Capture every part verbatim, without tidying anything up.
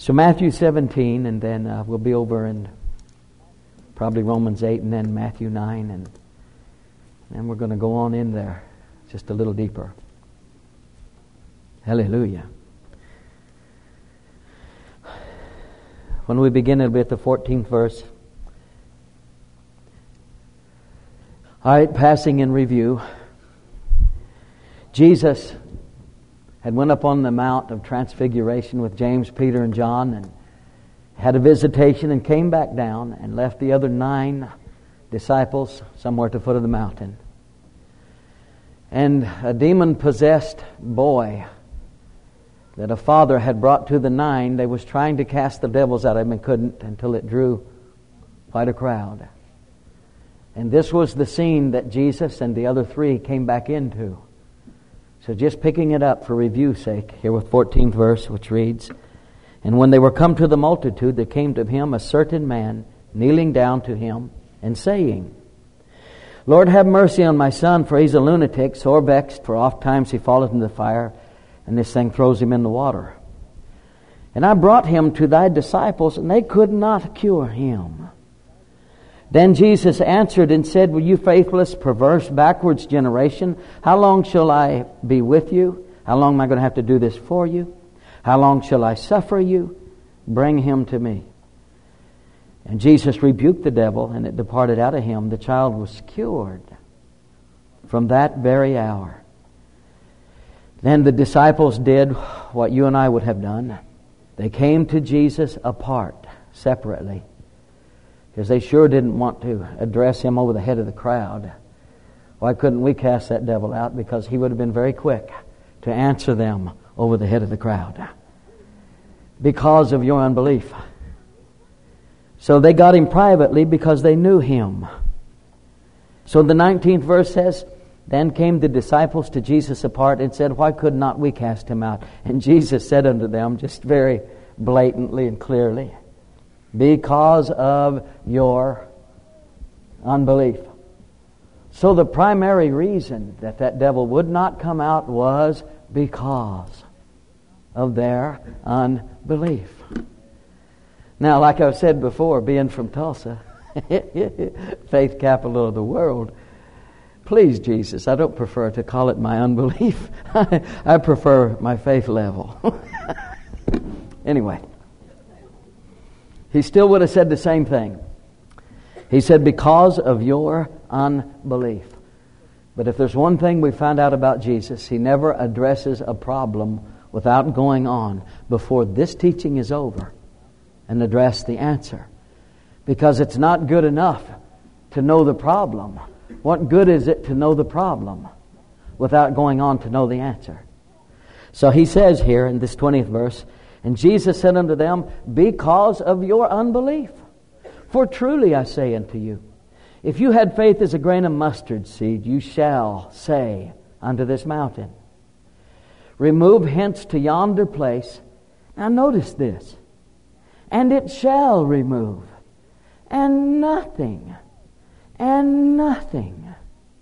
So Matthew seventeen, and then uh, we'll be over in probably Romans eight, and then Matthew nine, and then we're going to go on in there just a little deeper. Hallelujah. When we begin, it'll be at the fourteenth verse. All right, passing in review. Jesus had went up on the Mount of Transfiguration with James, Peter, and John, and had a visitation and came back down and left the other nine disciples somewhere at the foot of the mountain. And a demon-possessed boy that a father had brought to the nine, they was trying to cast the devils out of him and couldn't until it drew quite a crowd. And this was the scene that Jesus and the other three came back into. So just picking it up for review's sake, here with fourteenth verse, which reads, "And when they were come to the multitude, there came to him a certain man, kneeling down to him, and saying, Lord, have mercy on my son, for he's a lunatic, sore vexed, for oft times he falleth into the fire, and this thing throws him in the water. And I brought him to thy disciples, and they could not cure him. Then Jesus answered and said, Will you faithless, perverse, backwards generation, how long shall I be with you? How long am I going to have to do this for you? How long shall I suffer you? Bring him to me. And Jesus rebuked the devil, and it departed out of him. The child was cured from that very hour. Then the disciples did what you and I would have done. They came to Jesus apart, separately, because they sure didn't want to address him over the head of the crowd. Why couldn't we cast that devil out? Because he would have been very quick to answer them over the head of the crowd. Because of your unbelief. So they got him privately because they knew him. So the nineteenth verse says, Then came the disciples to Jesus apart and said, Why could not we cast him out? And Jesus said unto them, just very blatantly and clearly, Because of your unbelief. So the primary reason that that devil would not come out was because of their unbelief. Now, like I've said before, being from Tulsa, faith capital of the world, please, Jesus, I don't prefer to call it my unbelief. I prefer my faith level. Anyway. He still would have said the same thing. He said, because of your unbelief. But if there's one thing we found out about Jesus, he never addresses a problem without going on before this teaching is over and address the answer. Because it's not good enough to know the problem. What good is it to know the problem without going on to know the answer? So he says here in this twentieth verse, And Jesus said unto them, Because of your unbelief. For truly I say unto you, if you had faith as a grain of mustard seed, you shall say unto this mountain, Remove hence to yonder place. Now notice this. And it shall remove. And nothing, and nothing,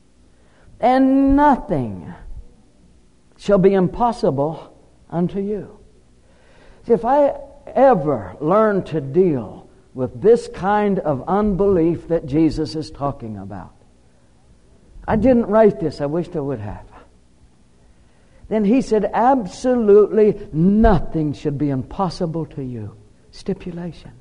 and nothing shall be impossible unto you. If I ever learn to deal with this kind of unbelief that Jesus is talking about, I didn't write this, I wished I would have. Then he said, absolutely nothing should be impossible to you. Stipulation.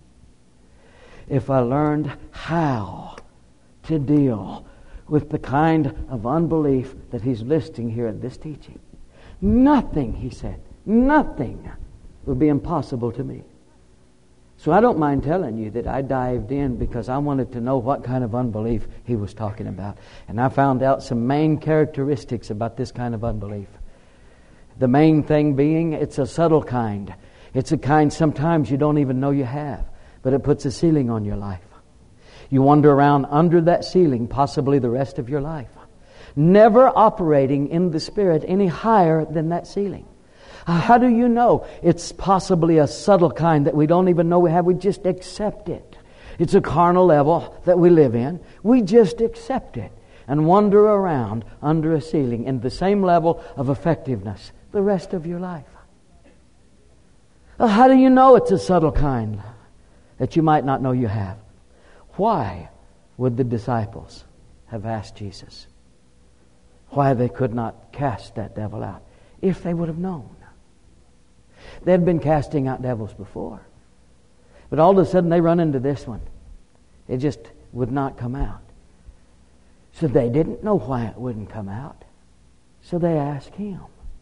If I learned how to deal with the kind of unbelief that he's listing here in this teaching, nothing, he said, nothing would be impossible to me. So I don't mind telling you that I dived in because I wanted to know what kind of unbelief he was talking about. And I found out some main characteristics about this kind of unbelief. The main thing being, it's a subtle kind. It's a kind sometimes you don't even know you have, but it puts a ceiling on your life. You wander around under that ceiling possibly the rest of your life, never operating in the Spirit any higher than that ceiling. How do you know? It's possibly a subtle kind that we don't even know we have. We just accept it. It's a carnal level that we live in. We just accept it and wander around under a ceiling in the same level of effectiveness the rest of your life. Well, how do you know it's a subtle kind that you might not know you have? Why would the disciples have asked Jesus why they could not cast that devil out if they would have known? They had been casting out devils before. But all of a sudden they run into this one. It just would not come out. So they didn't know why it wouldn't come out. So they asked Him.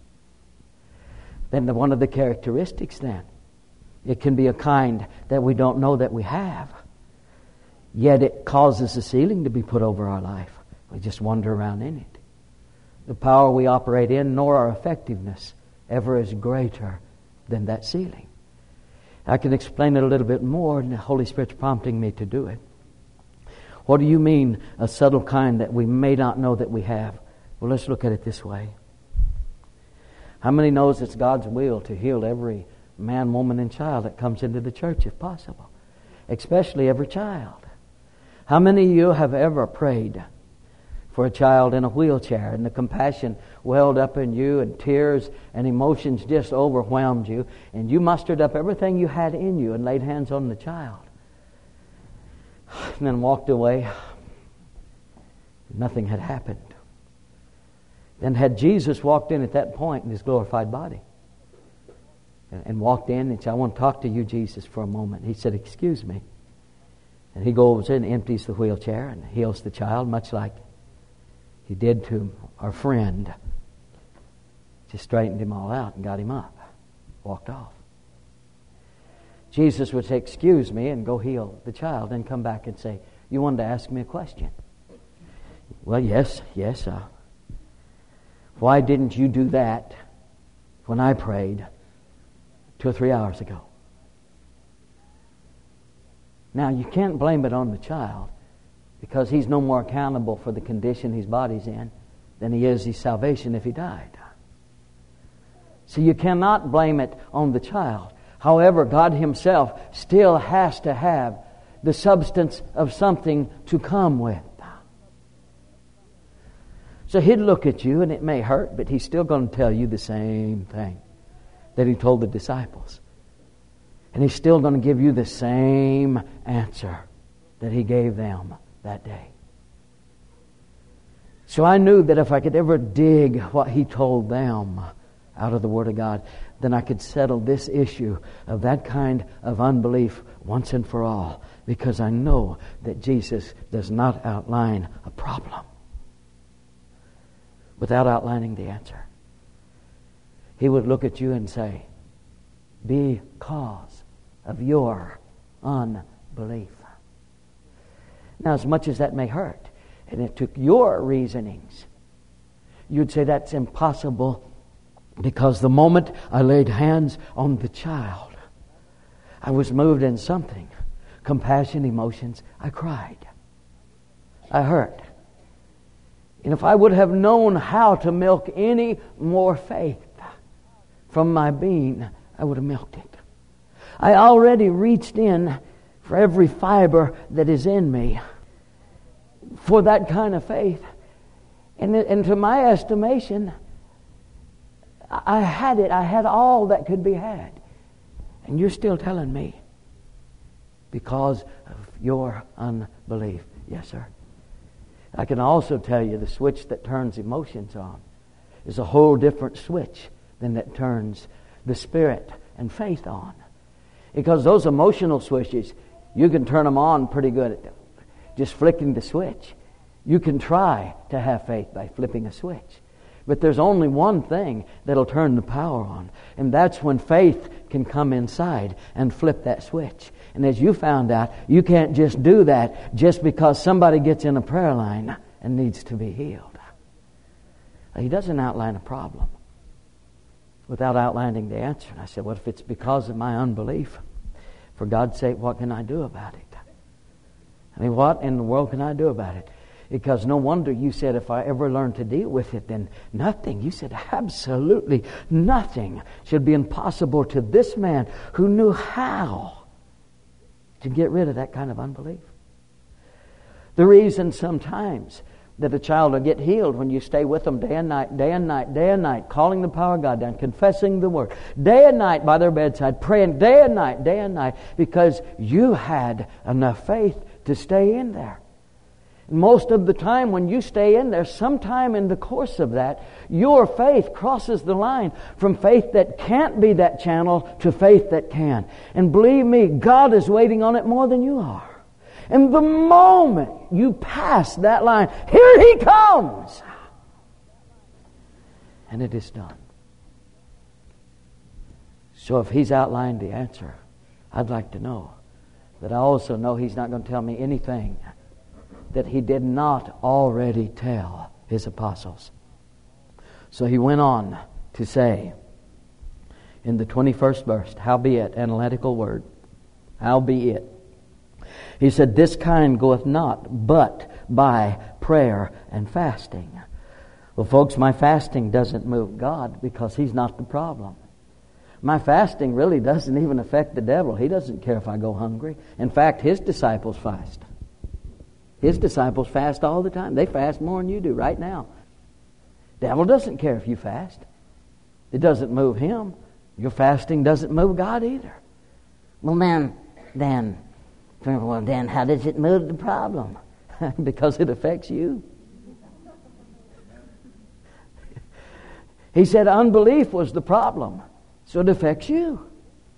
Then one of the characteristics then, it can be a kind that we don't know that we have. Yet it causes a ceiling to be put over our life. We just wander around in it. The power we operate in, nor our effectiveness, ever is greater than that ceiling. I can explain it a little bit more, and the Holy Spirit's prompting me to do it. What do you mean, a subtle kind that we may not know that we have? Well, let's look at it this way. How many knows it's God's will to heal every man, woman, and child that comes into the church if possible? Especially every child. How many of you have ever prayed for a child in a wheelchair and the compassion welled up in you and tears and emotions just overwhelmed you, and you mustered up everything you had in you and laid hands on the child and then walked away? Nothing had happened. Then had Jesus walked in at that point in His glorified body and, and walked in and said, I want to talk to you, Jesus, for a moment. He said, excuse me. And He goes in and empties the wheelchair and heals the child, much like He did to our friend. Just straightened him all out and got him up. Walked off. Jesus would say, excuse me, and go heal the child, and come back and say, you wanted to ask me a question? Well, yes, yes. Uh, why didn't you do that when I prayed two or three hours ago? Now, you can't blame it on the child, because he's no more accountable for the condition his body's in than he is his salvation if he died. So you cannot blame it on the child. However, God Himself still has to have the substance of something to come with. So He'd look at you, and it may hurt, but He's still going to tell you the same thing that He told the disciples. And He's still going to give you the same answer that He gave them that day. So I knew that if I could ever dig what He told them out of the Word of God, then I could settle this issue of that kind of unbelief once and for all, because I know that Jesus does not outline a problem without outlining the answer. He would look at you and say, because of your unbelief. Now, as much as that may hurt, and it took your reasonings, you'd say that's impossible, because the moment I laid hands on the child, I was moved in something. Compassion, emotions. I cried. I hurt. And if I would have known how to milk any more faith from my being, I would have milked it. I already reached in for every fiber that is in me for that kind of faith. And, and to my estimation, I had it. I had all that could be had. And you're still telling me because of your unbelief. Yes, sir. I can also tell you the switch that turns emotions on is a whole different switch than that turns the spirit and faith on. Because those emotional switches, you can turn them on pretty good at just flicking the switch. You can try to have faith by flipping a switch. But there's only one thing that'll turn the power on, and that's when faith can come inside and flip that switch. And as you found out, you can't just do that just because somebody gets in a prayer line and needs to be healed. He doesn't outline a problem without outlining the answer. And I said, what if it's because of my unbelief? For God's sake, what can I do about it? I mean, what in the world can I do about it? Because no wonder you said, if I ever learn to deal with it, then nothing. You said absolutely nothing should be impossible to this man who knew how to get rid of that kind of unbelief. The reason sometimes that a child will get healed when you stay with them day and night, day and night, day and night, calling the power of God down, confessing the Word, day and night by their bedside, praying day and night, day and night, because you had enough faith to stay in there. Most of the time when you stay in there, sometime in the course of that, your faith crosses the line from faith that can't be that channel to faith that can. And believe me, God is waiting on it more than you are. And the moment you pass that line, here He comes! And it is done. So if He's outlined the answer, I'd like to know. But I also know He's not going to tell me anything that He did not already tell His apostles. So He went on to say in the twenty-first verse, howbeit, analytical word, howbeit, He said, this kind goeth not but by prayer and fasting. Well, folks, my fasting doesn't move God because He's not the problem. My fasting really doesn't even affect the devil. He doesn't care if I go hungry. In fact, His disciples fast. His disciples fast all the time. They fast more than you do right now. Devil doesn't care if you fast. It doesn't move him. Your fasting doesn't move God either. Well, then, then, well, then, how does it move the problem? Because it affects you. He said unbelief was the problem, so it affects you.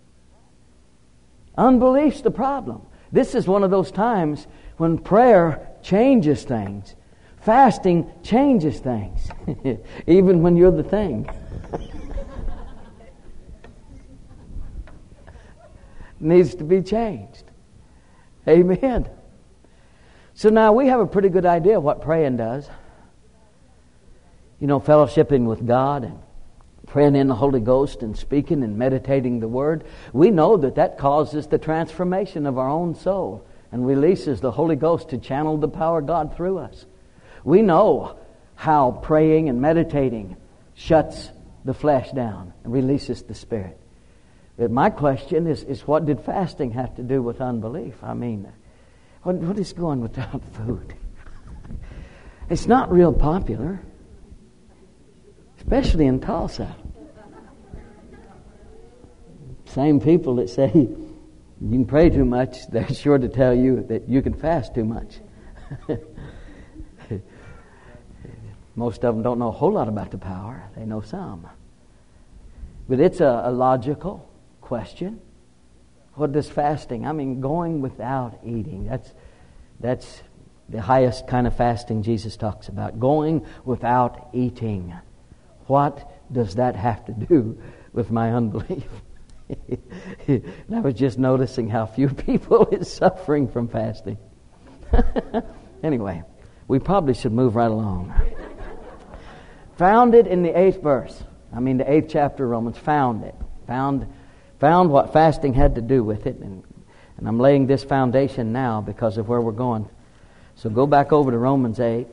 Unbelief's the problem. This is one of those times when prayer changes things. Fasting changes things. Even when you're the thing. Needs to be changed. Amen. So now we have a pretty good idea of what praying does. You know, fellowshipping with God and praying in the Holy Ghost and speaking and meditating the Word. We know that that causes the transformation of our own soul and releases the Holy Ghost to channel the power of God through us. We know how praying and meditating shuts the flesh down and releases the Spirit. But my question is, is what did fasting have to do with unbelief? I mean, what, what is going without food? It's not real popular, especially in Tulsa. Same people that say you can pray too much, they're sure to tell you that you can fast too much. Most of them don't know a whole lot about the power. They know some. But it's a, a logical question. What does fasting? I mean, going without eating. That's that's the highest kind of fasting Jesus talks about. Going without eating. What does that have to do with my unbelief? And I was just noticing how few people is suffering from fasting. Anyway, we probably should move right along. Found it in the eighth verse. I mean the eighth chapter of Romans. Found it. Found found what fasting had to do with it. And, and I'm laying this foundation now because of where we're going. So go back over to Romans eight.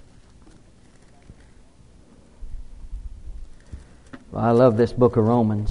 Well, I love this book of Romans.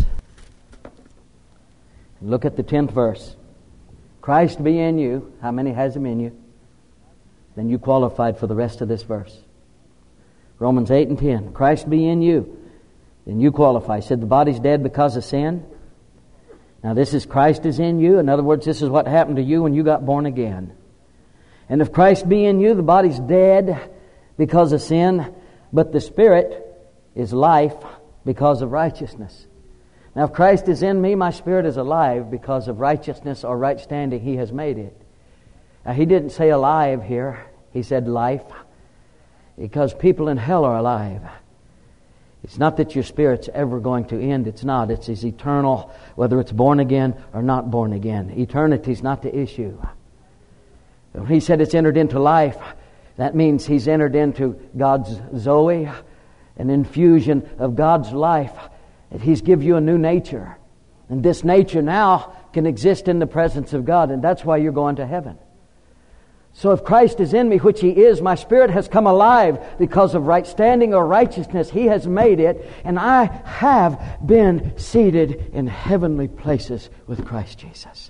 Look at the tenth verse. Christ be in you. How many has Him in you? Then you qualified for the rest of this verse. Romans eight and ten. Christ be in you. Then you qualify. He said the body's dead because of sin. Now this is Christ is in you. In other words, this is what happened to you when you got born again. And if Christ be in you, the body's dead because of sin, but the Spirit is life because of righteousness. Now if Christ is in me, my spirit is alive because of righteousness or right standing. He has made it. Now He didn't say alive here. He said life. Because people in hell are alive. It's not that your spirit's ever going to end. It's not. It's, it's eternal, whether it's born again or not born again. Eternity's not the issue. When He said it's entered into life, that means He's entered into God's Zoe, an infusion of God's life. That He's give you a new nature. And this nature now can exist in the presence of God. And that's why you're going to heaven. So if Christ is in me, which He is, my spirit has come alive because of right standing or righteousness. He has made it, and I have been seated in heavenly places with Christ Jesus.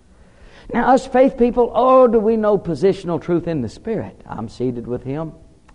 Now, us faith people, oh, do we know positional truth in the Spirit? I'm seated with Him.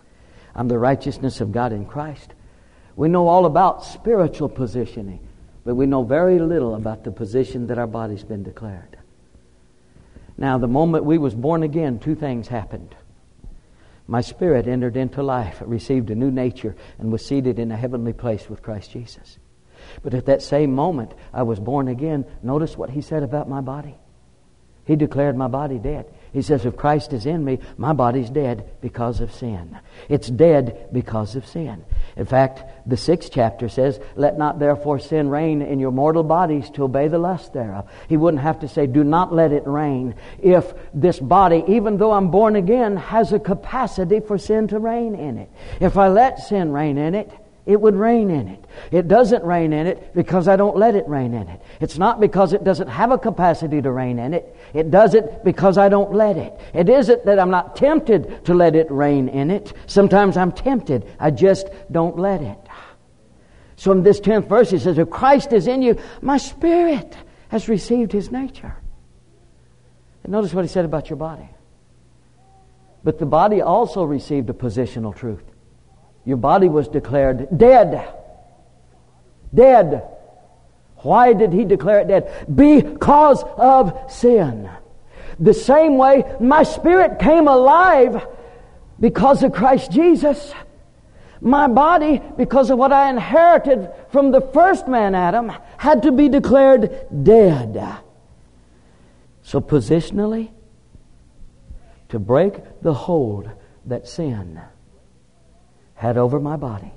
I'm the righteousness of God in Christ. We know all about spiritual positioning, but we know very little about the position that our body's been declared. Now, the moment we was born again, two things happened. My spirit entered into life, received a new nature, and was seated in a heavenly place with Christ Jesus. But at that same moment, I was born again. Notice what he said about my body. He declared my body dead. He says, if Christ is in me, my body's dead because of sin. It's dead because of sin. In fact, the sixth chapter says, let not therefore sin reign in your mortal bodies to obey the lust thereof. He wouldn't have to say, do not let it reign, if this body, even though I'm born again, has a capacity for sin to reign in it. If I let sin reign in it, it would reign in it. It doesn't reign in it because I don't let it reign in it. It's not because it doesn't have a capacity to reign in it. It does it because I don't let it. It isn't that I'm not tempted to let it reign in it. Sometimes I'm tempted. I just don't let it. So in this tenth verse he says, if Christ is in you, my spirit has received his nature. And notice what he said about your body. But the body also received a positional truth. Your body was declared dead. Dead. Why did he declare it dead? Because of sin. The same way my spirit came alive because of Christ Jesus. My body, because of what I inherited from the first man, Adam, had to be declared dead. So positionally, to break the hold that sin had over my body,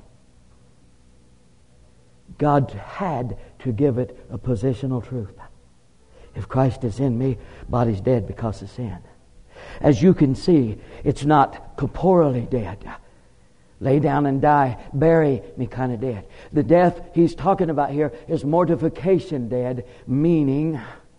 God had to give it a positional truth. If Christ is in me, body's dead because of sin. As you can see, it's not corporally dead. Lay down and die, bury me kind of dead. The death he's talking about here is mortification dead, meaning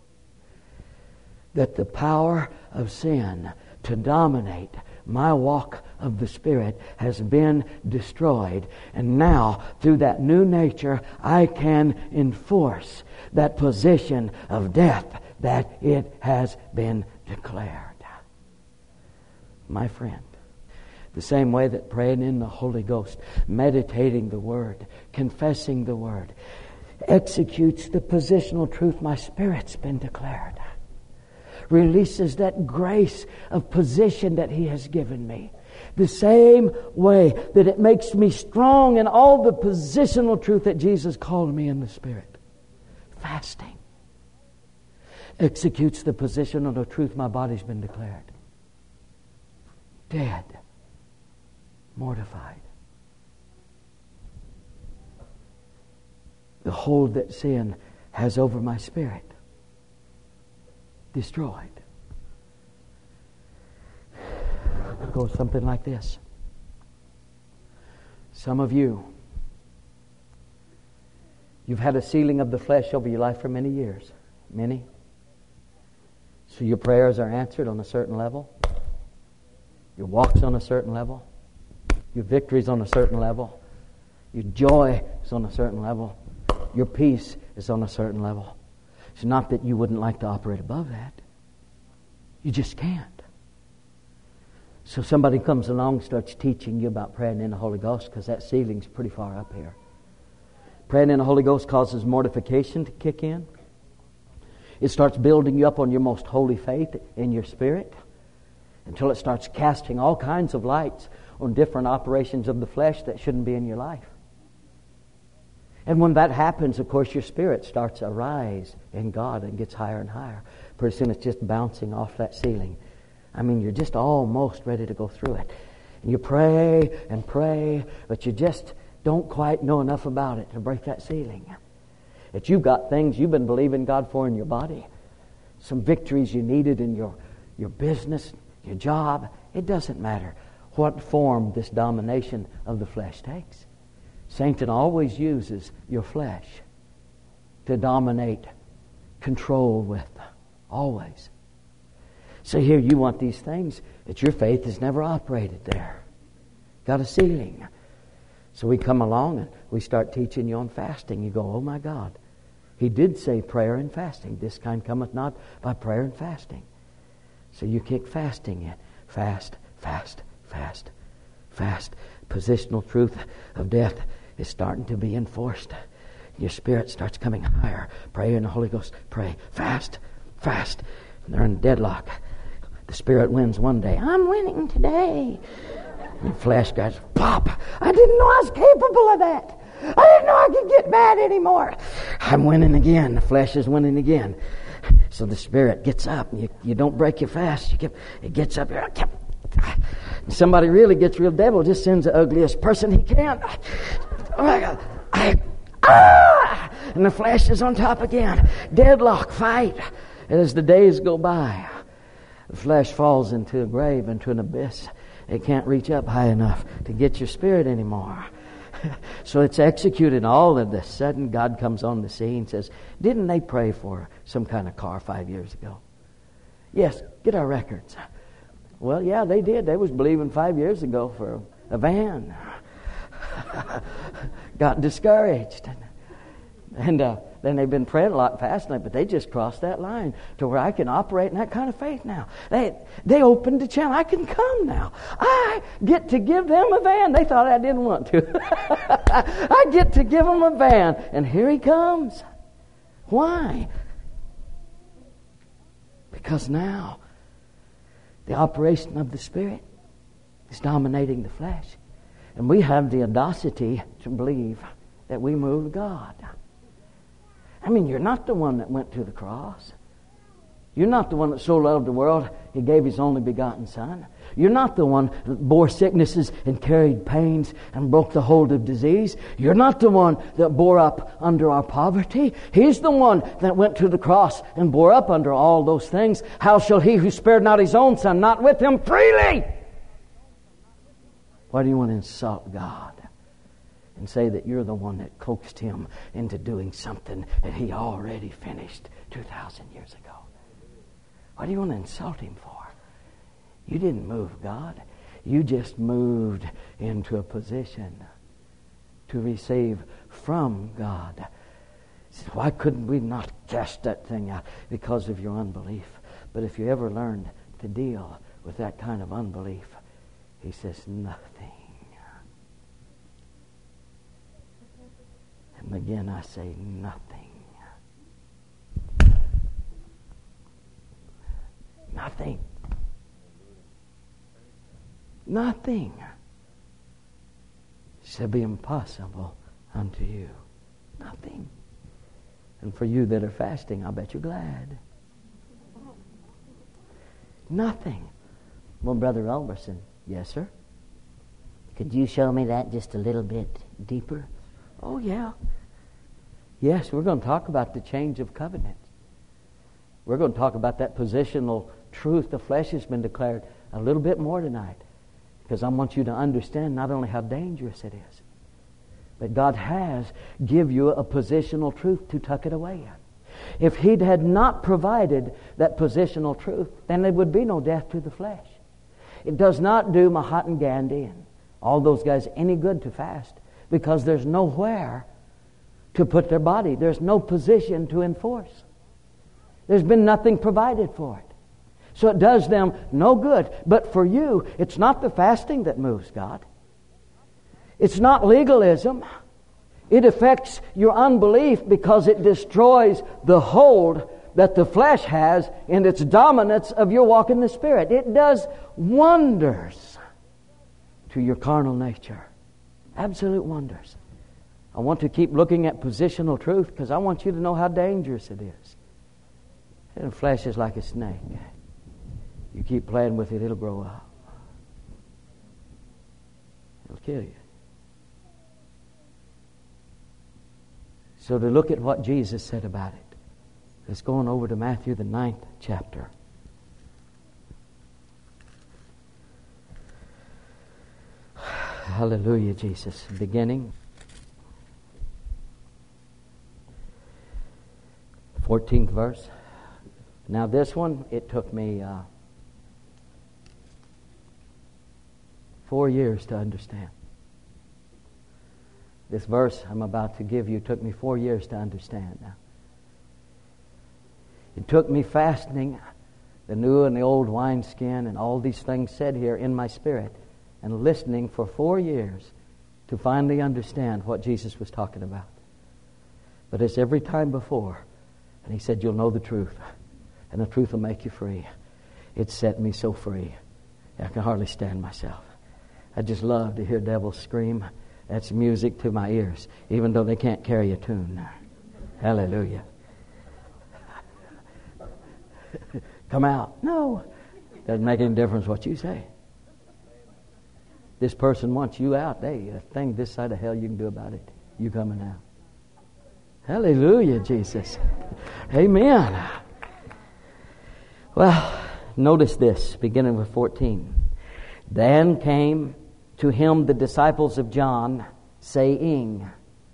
that the power of sin to dominate my walk of the Spirit has been destroyed. And now, through that new nature, I can enforce that position of death that it has been declared. My friend, the same way that praying in the Holy Ghost, meditating the Word, confessing the Word, executes the positional truth my spirit's been declared, releases that grace of position that he has given me. The same way that it makes me strong in all the positional truth that Jesus called me in the Spirit. Fasting executes the positional truth my body's been declared. Dead. Mortified. The hold that sin has over my spirit destroyed. It goes something like this. Some of you, you've had a sealing of the flesh over your life for many years. Many. So your prayers are answered on a certain level. Your walk's on a certain level. Your victory's on a certain level. Your joy is on a certain level. Your peace is on a certain level. It's not that you wouldn't like to operate above that. You just can't. So somebody comes along and starts teaching you about praying in the Holy Ghost, because that ceiling's pretty far up here. Praying in the Holy Ghost causes mortification to kick in. It starts building you up on your most holy faith in your spirit until it starts casting all kinds of lights on different operations of the flesh that shouldn't be in your life. And when that happens, of course, your spirit starts to rise in God and gets higher and higher. Pretty soon it's just bouncing off that ceiling. I mean, you're just almost ready to go through it. And you pray and pray, but you just don't quite know enough about it to break that ceiling. That you've got things you've been believing God for in your body. Some victories you needed in your, your business, your job. It doesn't matter what form this domination of the flesh takes. Satan always uses your flesh to dominate, control with. Always. So here you want these things, but your faith has never operated there. Got a ceiling. So we come along and we start teaching you on fasting. You go, oh my God. He did say prayer and fasting. This kind cometh not by prayer and fasting. So you kick fasting in. Fast, fast, fast, Fast. Positional truth of death is starting to be enforced. Your spirit starts coming higher. Pray in the Holy Ghost. Pray. Fast. Fast. And they're in deadlock. The spirit wins one day. I'm winning today. And the flesh goes, pop. I didn't know I was capable of that. I didn't know I could get mad anymore. I'm winning again. The flesh is winning again. So the spirit gets up. You, you don't break your fast. You get, it gets up. Somebody really gets real devil, just sends the ugliest person he can. Oh my God. I, ah! And the flesh is on top again. Deadlock, fight. And as the days go by, the flesh falls into a grave, into an abyss. It can't reach up high enough to get your spirit anymore. So it's executed. All of a sudden, God comes on the scene and says, didn't they pray for some kind of car five years ago? Yes, get our records. Well, yeah, they did. They was believing five years ago for a van. Got discouraged. And uh, then they've been praying a lot fasting, but they just crossed that line to where I can operate in that kind of faith now. They they opened the channel. I can come now. I get to give them a van. They thought I didn't want to. I get to give them a van. And here he comes. Why? Because now the operation of the Spirit is dominating the flesh. And we have the audacity to believe that we move God. I mean, you're not the one that went to the cross. You're not the one that so loved the world, He gave His only begotten Son. You're not the one that bore sicknesses and carried pains and broke the hold of disease. You're not the one that bore up under our poverty. He's the one that went to the cross and bore up under all those things. How shall He who spared not His own Son not with Him freely? Why do you want to insult God and say that you're the one that coaxed Him into doing something that He already finished two thousand years ago? What do you want to insult Him for? You didn't move God. You just moved into a position to receive from God. Why couldn't we not cast that thing out? Because of your unbelief. But if you ever learned to deal with that kind of unbelief, He says nothing. And again I say nothing. Nothing. Nothing shall be impossible unto you. Nothing. And for you that are fasting, I'll bet you're glad. Nothing. Well, Brother Elberson, yes, sir? Could you show me that just a little bit deeper? Oh, yeah. Yes, we're going to talk about the change of covenant. We're going to talk about that positional truth. The flesh has been declared a little bit more tonight. Because I want you to understand not only how dangerous it is, but God has give you a positional truth to tuck it away in. If He had not provided that positional truth, then there would be no death to the flesh. It does not do Mahatma Gandhi and all those guys any good to fast, because there's nowhere to put their body. There's no position to enforce. There's been nothing provided for it. So it does them no good. But for you, it's not the fasting that moves God. It's not legalism. It affects your unbelief because it destroys the hold that the flesh has in its dominance of your walk in the Spirit. It does wonders to your carnal nature. Absolute wonders. I want to keep looking at positional truth because I want you to know how dangerous it is. And the flesh is like a snake. You keep playing with it, it'll grow up. It'll kill you. So to look at what Jesus said about it, let's go on over to Matthew, the ninth chapter. Hallelujah, Jesus. Beginning. fourteenth verse. Now this one, it took me... Uh, Four years to understand. This verse I'm about to give you took me four years to understand now. It took me fasting the new and the old wineskin and all these things said here in my spirit and listening for four years to finally understand what Jesus was talking about. But as every time before, and he said, you'll know the truth, and the truth will make you free. It set me so free, I can hardly stand myself. I just love to hear devils scream. That's music to my ears, even though they can't carry a tune. Hallelujah. Come out. No. Doesn't make any difference what you say. This person wants you out. Hey, a thing this side of hell you can do about it. You coming out. Hallelujah, Jesus. Amen. Well, notice this, beginning with fourteen. Then came to him the disciples of John, saying,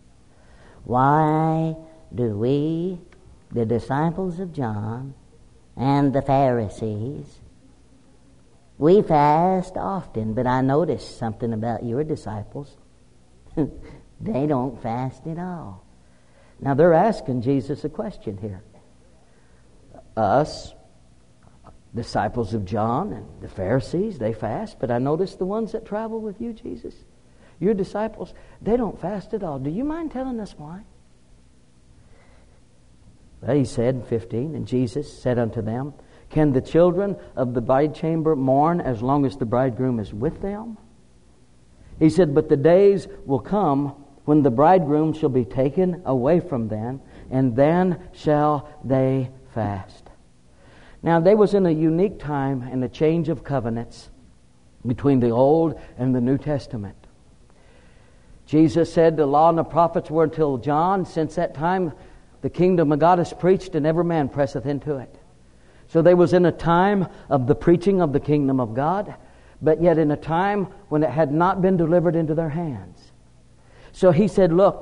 Why do we, the disciples of John, and the Pharisees, we fast often, but I noticed something about your disciples. They don't fast at all. Now they're asking Jesus a question here. Us, disciples of John and the Pharisees, they fast, but I noticed the ones that travel with you, Jesus, your disciples, they don't fast at all. Do you mind telling us why? Well, he said in fifteen, and Jesus said unto them, Can the children of the bride chamber mourn as long as the bridegroom is with them? He said, But the days will come when the bridegroom shall be taken away from them, and then shall they fast. Now, they was in a unique time and a change of covenants between the Old and the New Testament. Jesus said the law and the prophets were until John. Since that time, the kingdom of God is preached, and every man presseth into it. So they was in a time of the preaching of the kingdom of God, but yet in a time when it had not been delivered into their hands. So he said, look,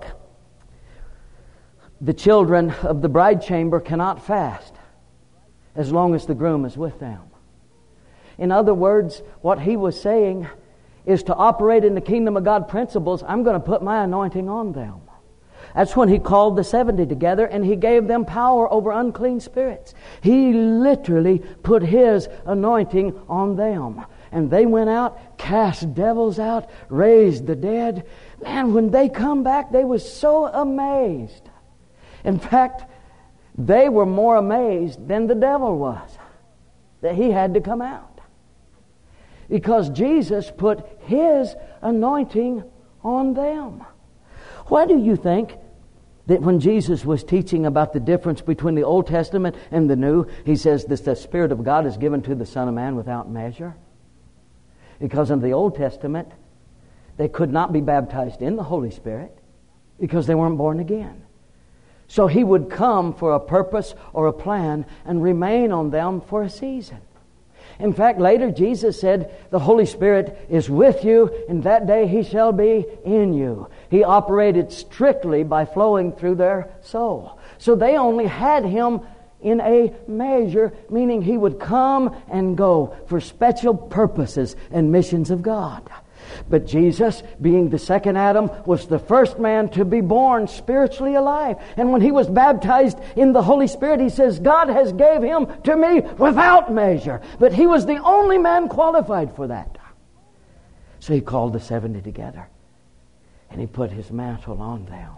the children of the bride chamber cannot fast as long as the groom is with them. In other words, what he was saying is to operate in the kingdom of God principles, I'm going to put my anointing on them. That's when he called the seventy together and he gave them power over unclean spirits. He literally put his anointing on them. And they went out, cast devils out, raised the dead. Man, when they come back, they were so amazed. In fact, they were more amazed than the devil was that he had to come out. Because Jesus put his anointing on them. Why do you think that when Jesus was teaching about the difference between the Old Testament and the New, he says that the Spirit of God is given to the Son of Man without measure? Because in the Old Testament, they could not be baptized in the Holy Spirit because they weren't born again. So he would come for a purpose or a plan and remain on them for a season. In fact, later Jesus said, the Holy Spirit is with you, and that day He shall be in you. He operated strictly by flowing through their soul. So they only had Him in a measure, meaning He would come and go for special purposes and missions of God. But Jesus, being the second Adam, was the first man to be born spiritually alive. And when He was baptized in the Holy Spirit, He says, God has gave Him to me without measure. But He was the only man qualified for that. So He called the seventy together. And He put His mantle on them.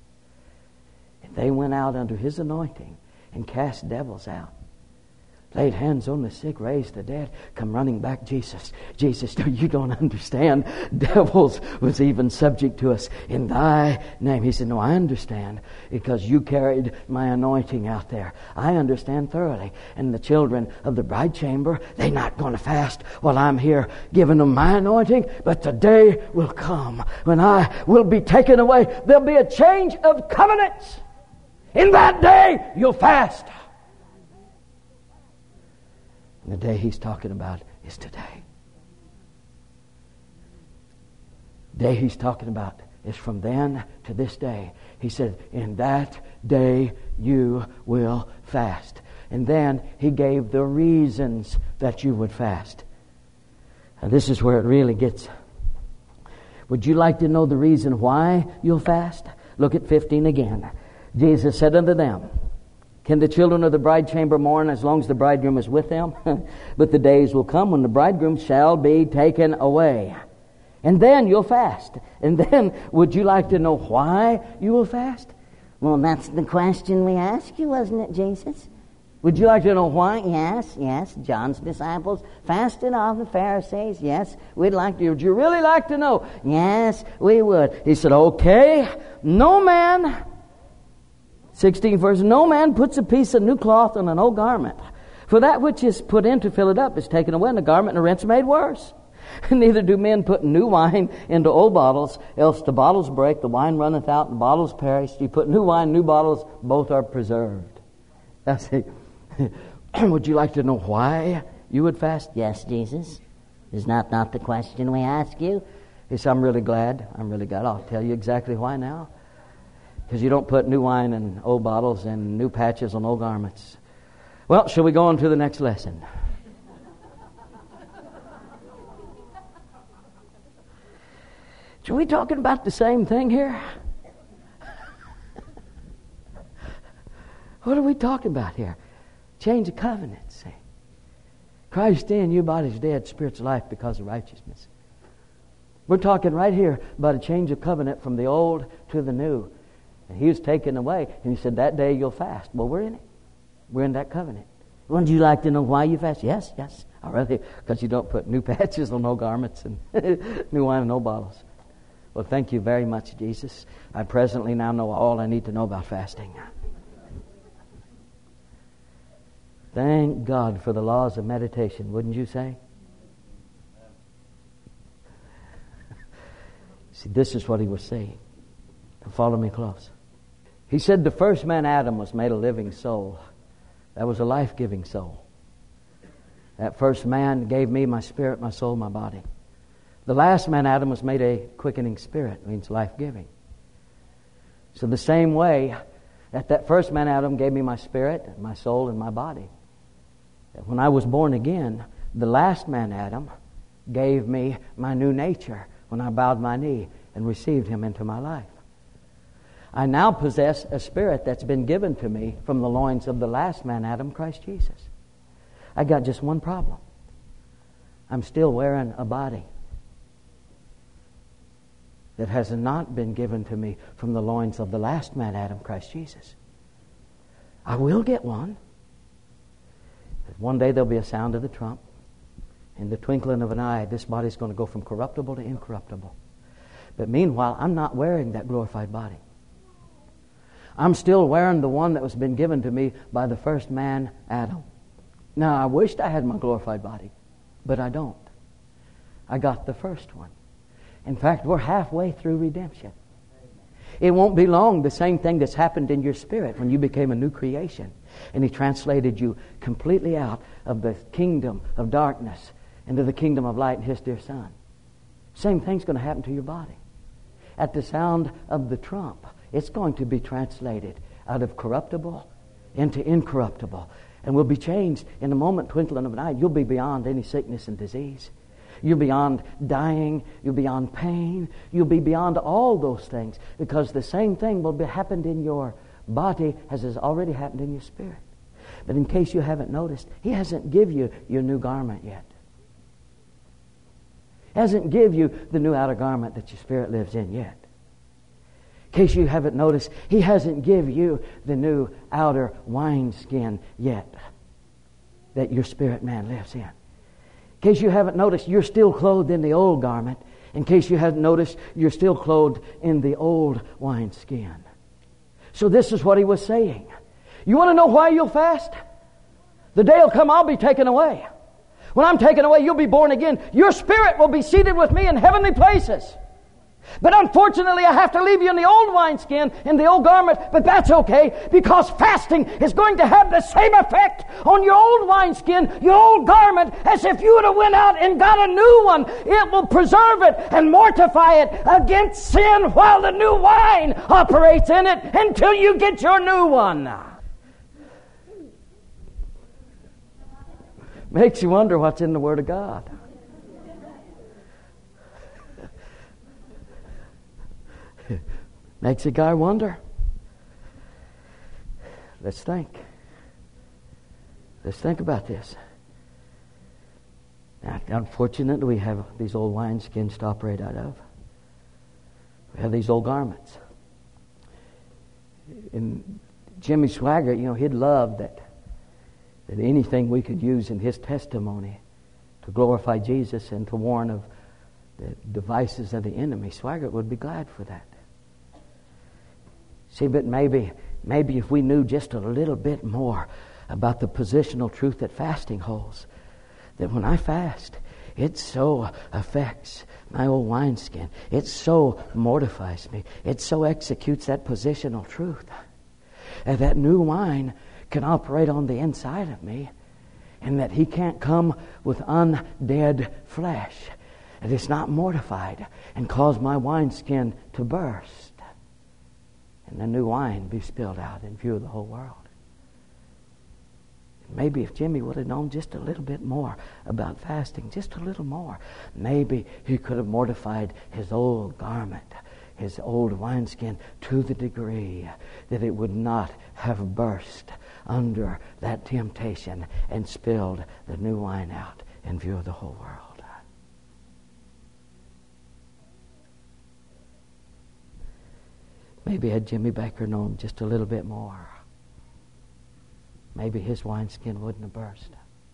And they went out under His anointing and cast devils out. Laid hands on the sick, raised the dead, come running back. Jesus, Jesus, you don't understand. Devils was even subject to us in Thy name. He said, no, I understand because you carried my anointing out there. I understand thoroughly. And the children of the bride chamber, they're not going to fast while I'm here giving them my anointing. But the day will come when I will be taken away. There'll be a change of covenants. In that day, you'll fast. And the day He's talking about is today. The day He's talking about is from then to this day. He said, in that day you will fast. And then He gave the reasons that you would fast. And this is where it really gets. Would you like to know the reason why you'll fast? Look at fifteen again. Jesus said unto them, Can the children of the bride chamber mourn as long as the bridegroom is with them? But the days will come when the bridegroom shall be taken away. And then you'll fast. And then, would you like to know why you will fast? Well, that's the question we asked you, wasn't it, Jesus? Would you like to know why? Yes, yes. John's disciples fasted off the Pharisees. Yes, We'd like to. Would you really like to know? yes, we would. He said, okay, no man, sixteenth verse, no man puts a piece of new cloth on an old garment. For that which is put in to fill it up is taken away, and the garment and the rent's made worse. Neither do men put new wine into old bottles, else the bottles break, the wine runneth out, and the bottles perish. You put new wine, new bottles, both are preserved. That's it. Would you like to know why you would fast? Yes, Jesus. Is not not the question we ask you? He said, I'm really glad. I'm really glad. I'll tell you exactly why now. Because you don't put new wine in old bottles and new patches on old garments. Well, shall we go on to the next lesson? Are we talking about the same thing here? What are we talking about here? Change of covenant, see. Christ in you, body's dead, spirit's life because of righteousness. We're talking right here about a change of covenant from the old to the new. And he was taken away, and he said, that day you'll fast. Well, we're in it. We're in that covenant. Would you like to know why you fast? Yes, yes. All right, because you don't put new patches on no garments and new wine in no bottles. Well, thank you very much, Jesus. I presently now know all I need to know about fasting. Thank God for the laws of meditation, wouldn't you say? See, this is what he was saying. Follow me close. He said the first man, Adam, was made a living soul. That was a life-giving soul. That first man gave me my spirit, my soul, my body. The last man, Adam, was made a quickening spirit. It means life-giving. So the same way that that first man, Adam, gave me my spirit, my soul, and my body. When I was born again, the last man, Adam, gave me my new nature when I bowed my knee and received him into my life. I now possess a spirit that's been given to me from the loins of the last man, Adam, Christ Jesus. I got just one problem. I'm still wearing a body that has not been given to me from the loins of the last man, Adam, Christ Jesus. I will get one. One day there'll be a sound of the trump. In the twinkling of an eye, this body's going to go from corruptible to incorruptible. But meanwhile, I'm not wearing that glorified body. I'm still wearing the one that was been given to me by the first man, Adam. Now, I wished I had my glorified body, but I don't. I got the first one. In fact, we're halfway through redemption. It won't be long, the same thing that's happened in your spirit when you became a new creation. And he translated you completely out of the kingdom of darkness into the kingdom of light in his dear Son. Same thing's going to happen to your body. At the sound of the trump, it's going to be translated out of corruptible into incorruptible. And will be changed in a moment, twinkling of an eye. You'll be beyond any sickness and disease. You're beyond dying. You're beyond pain. You'll be beyond all those things, because the same thing will be happened in your body as has already happened in your spirit. But in case you haven't noticed, he hasn't given you your new garment yet. He hasn't given you the new outer garment that your spirit lives in yet. In case you haven't noticed, he hasn't given you the new outer wineskin yet that your spirit man lives in. In case you haven't noticed, you're still clothed in the old garment. In case you haven't noticed, you're still clothed in the old wineskin. So this is what he was saying. You want to know why you'll fast? The day will come, I'll be taken away. When I'm taken away, you'll be born again. Your spirit will be seated with me in heavenly places. But unfortunately, I have to leave you in the old wineskin, in the old garment, but that's okay, because fasting is going to have the same effect on your old wineskin, your old garment, as if you would have went out and got a new one. It will preserve it and mortify it against sin while the new wine operates in it until you get your new one. Makes you wonder what's in the Word of God. Makes a guy wonder. Let's think. Let's think about this. Now, unfortunately, we have these old wineskins to operate out of. We have these old garments. And Jimmy Swaggart, you know, he'd love that, that anything we could use in his testimony to glorify Jesus and to warn of the devices of the enemy, Swaggart would be glad for that. See, but maybe, maybe if we knew just a little bit more about the positional truth that fasting holds, that when I fast, it so affects my old wineskin. It so mortifies me. It so executes that positional truth. And that new wine can operate on the inside of me, and that he can't come with undead flesh. And it's not mortified and cause my wineskin to burst. And the new wine be spilled out in view of the whole world. Maybe if Jimmy would have known just a little bit more about fasting, just a little more, maybe he could have mortified his old garment, his old wineskin, to the degree that it would not have burst under that temptation and spilled the new wine out in view of the whole world. Maybe had Jimmy Baker known just a little bit more, maybe his wineskin wouldn't have burst.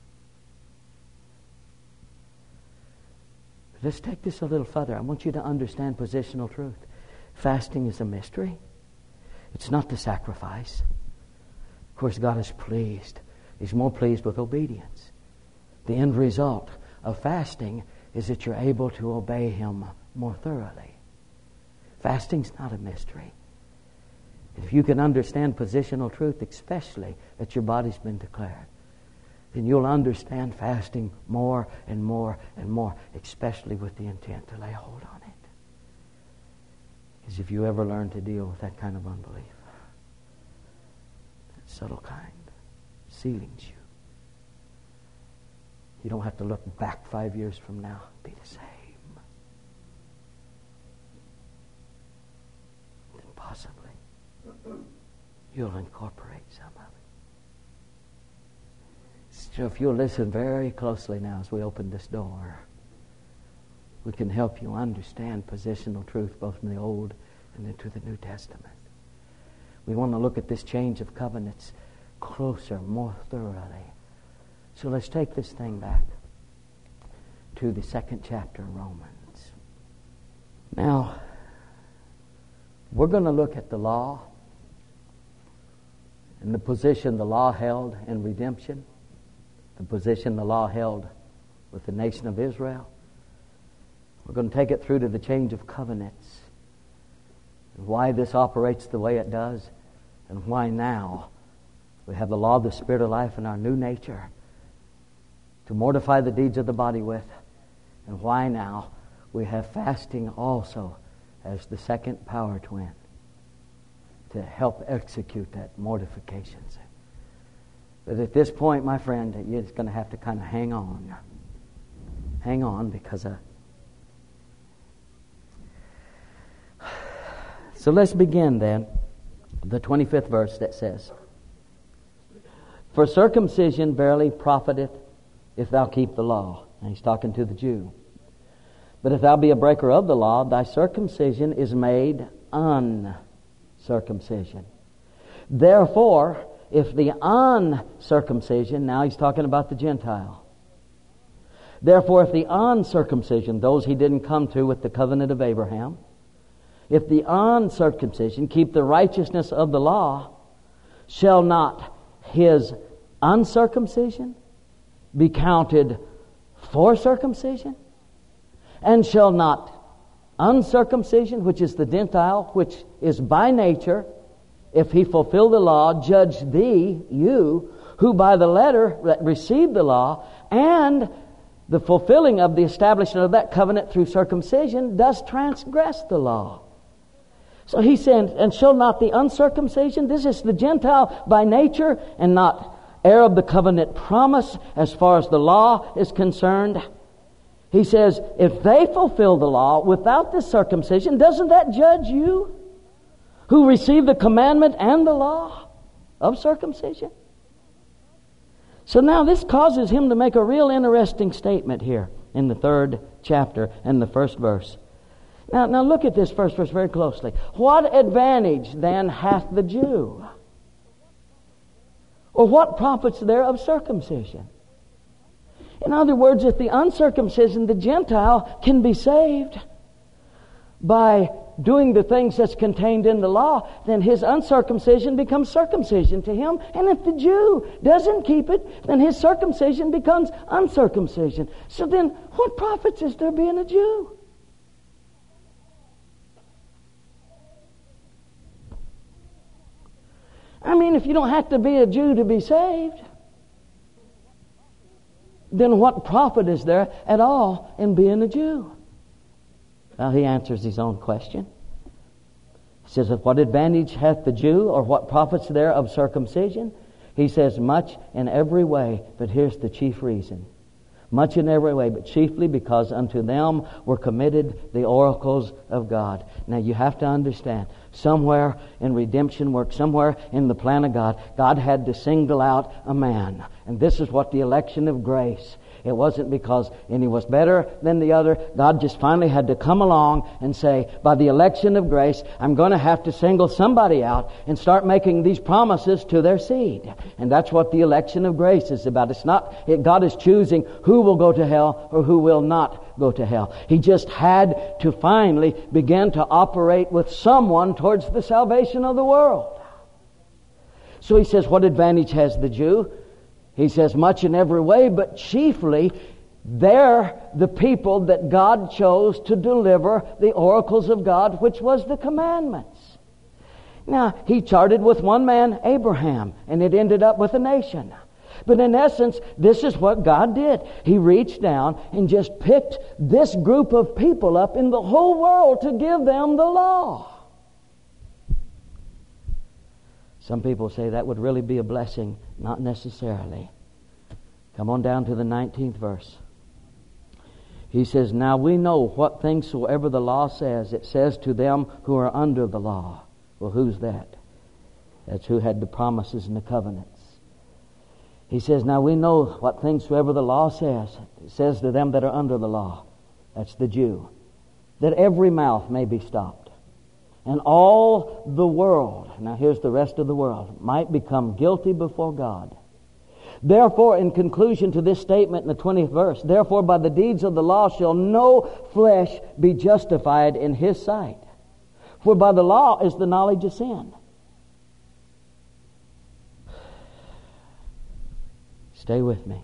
Let's take this a little further. I want you to understand positional truth. Fasting is a mystery. It's not the sacrifice. Of course, God is pleased. He's more pleased with obedience. The end result of fasting is that you're able to obey Him more thoroughly. Fasting's not a mystery. If you can understand positional truth, especially that your body's been declared, then you'll understand fasting more and more and more, especially with the intent to lay hold on it. Because if you ever learn to deal with that kind of unbelief, that subtle kind, sealings you. You don't have to look back five years from now, be the same. Then possibly you'll incorporate some of it. So if you'll listen very closely now as we open this door, we can help you understand positional truth both from the Old and into the New Testament. We want to look at this change of covenants closer, more thoroughly. So let's take this thing back to the second chapter of Romans. Now, we're going to look at the law and the position the law held in redemption, the position the law held with the nation of Israel. We're going to take it through to the change of covenants, and why this operates the way it does, and why now we have the law of the Spirit of life in our new nature to mortify the deeds of the body with, and why now we have fasting also as the second power twin to help execute that mortification. But at this point, my friend, you're just going to have to kind of hang on. Hang on, because uh, so let's begin then. The twenty-fifth verse that says, "For circumcision verily profiteth if thou keep the law." And he's talking to the Jew. "But if thou be a breaker of the law, thy circumcision is made uncircumcision. Therefore, if the uncircumcision," now he's talking about the Gentile. "Therefore, if the uncircumcision," those he didn't come to with the covenant of Abraham, "if the uncircumcision keep the righteousness of the law, shall not his uncircumcision be counted for circumcision? And shall not uncircumcision, which is the Gentile, which is by nature, if he fulfill the law, judge thee, you, who by the letter that received the law, and the fulfilling of the establishment of that covenant through circumcision, does transgress the law?" So he said, "And shall not the uncircumcision," this is the Gentile by nature, and not heir of the covenant promise as far as the law is concerned. He says, if they fulfill the law without this circumcision, doesn't that judge you, who receive the commandment and the law of circumcision? So now this causes him to make a real interesting statement here in the third chapter and the first verse. Now, now look at this first verse very closely. What advantage then hath the Jew? Or what profits there of circumcision? In other words, if the uncircumcision, the Gentile, can be saved by doing the things that's contained in the law, then his uncircumcision becomes circumcision to him. And if the Jew doesn't keep it, then his circumcision becomes uncircumcision. So then, what profits is there being a Jew? I mean, if you don't have to be a Jew to be saved, then what profit is there at all in being a Jew? Well, he answers his own question. He says, what advantage hath the Jew, or what profits there of circumcision? He says, much in every way, but here's the chief reason. Much in every way, but chiefly because unto them were committed the oracles of God. Now you have to understand, somewhere in redemption work, somewhere in the plan of God, God had to single out a man. And this is what the election of grace. It wasn't because any was better than the other. God just finally had to come along and say, by the election of grace, I'm going to have to single somebody out and start making these promises to their seed. And that's what the election of grace is about. It's not, it, God is choosing who will go to hell or who will not go to hell. He just had to finally begin to operate with someone towards the salvation of the world. So he says, what advantage has the Jew? He says, much in every way, but chiefly they're the people that God chose to deliver the oracles of God, which was the commandments. Now, he charted with one man, Abraham, and it ended up with a nation. But in essence, this is what God did. He reached down and just picked this group of people up in the whole world to give them the law. Some people say that would really be a blessing. Not necessarily. Come on down to the nineteenth verse. He says, now we know what things soever the law says, it says to them who are under the law. Well, who's that? That's who had the promises and the covenants. He says, now we know what things soever the law says, it says to them that are under the law. That's the Jew. That every mouth may be stopped. And all the world, now here's the rest of the world, might become guilty before God. Therefore, in conclusion to this statement in the twentieth verse, therefore by the deeds of the law shall no flesh be justified in his sight. For by the law is the knowledge of sin. Stay with me.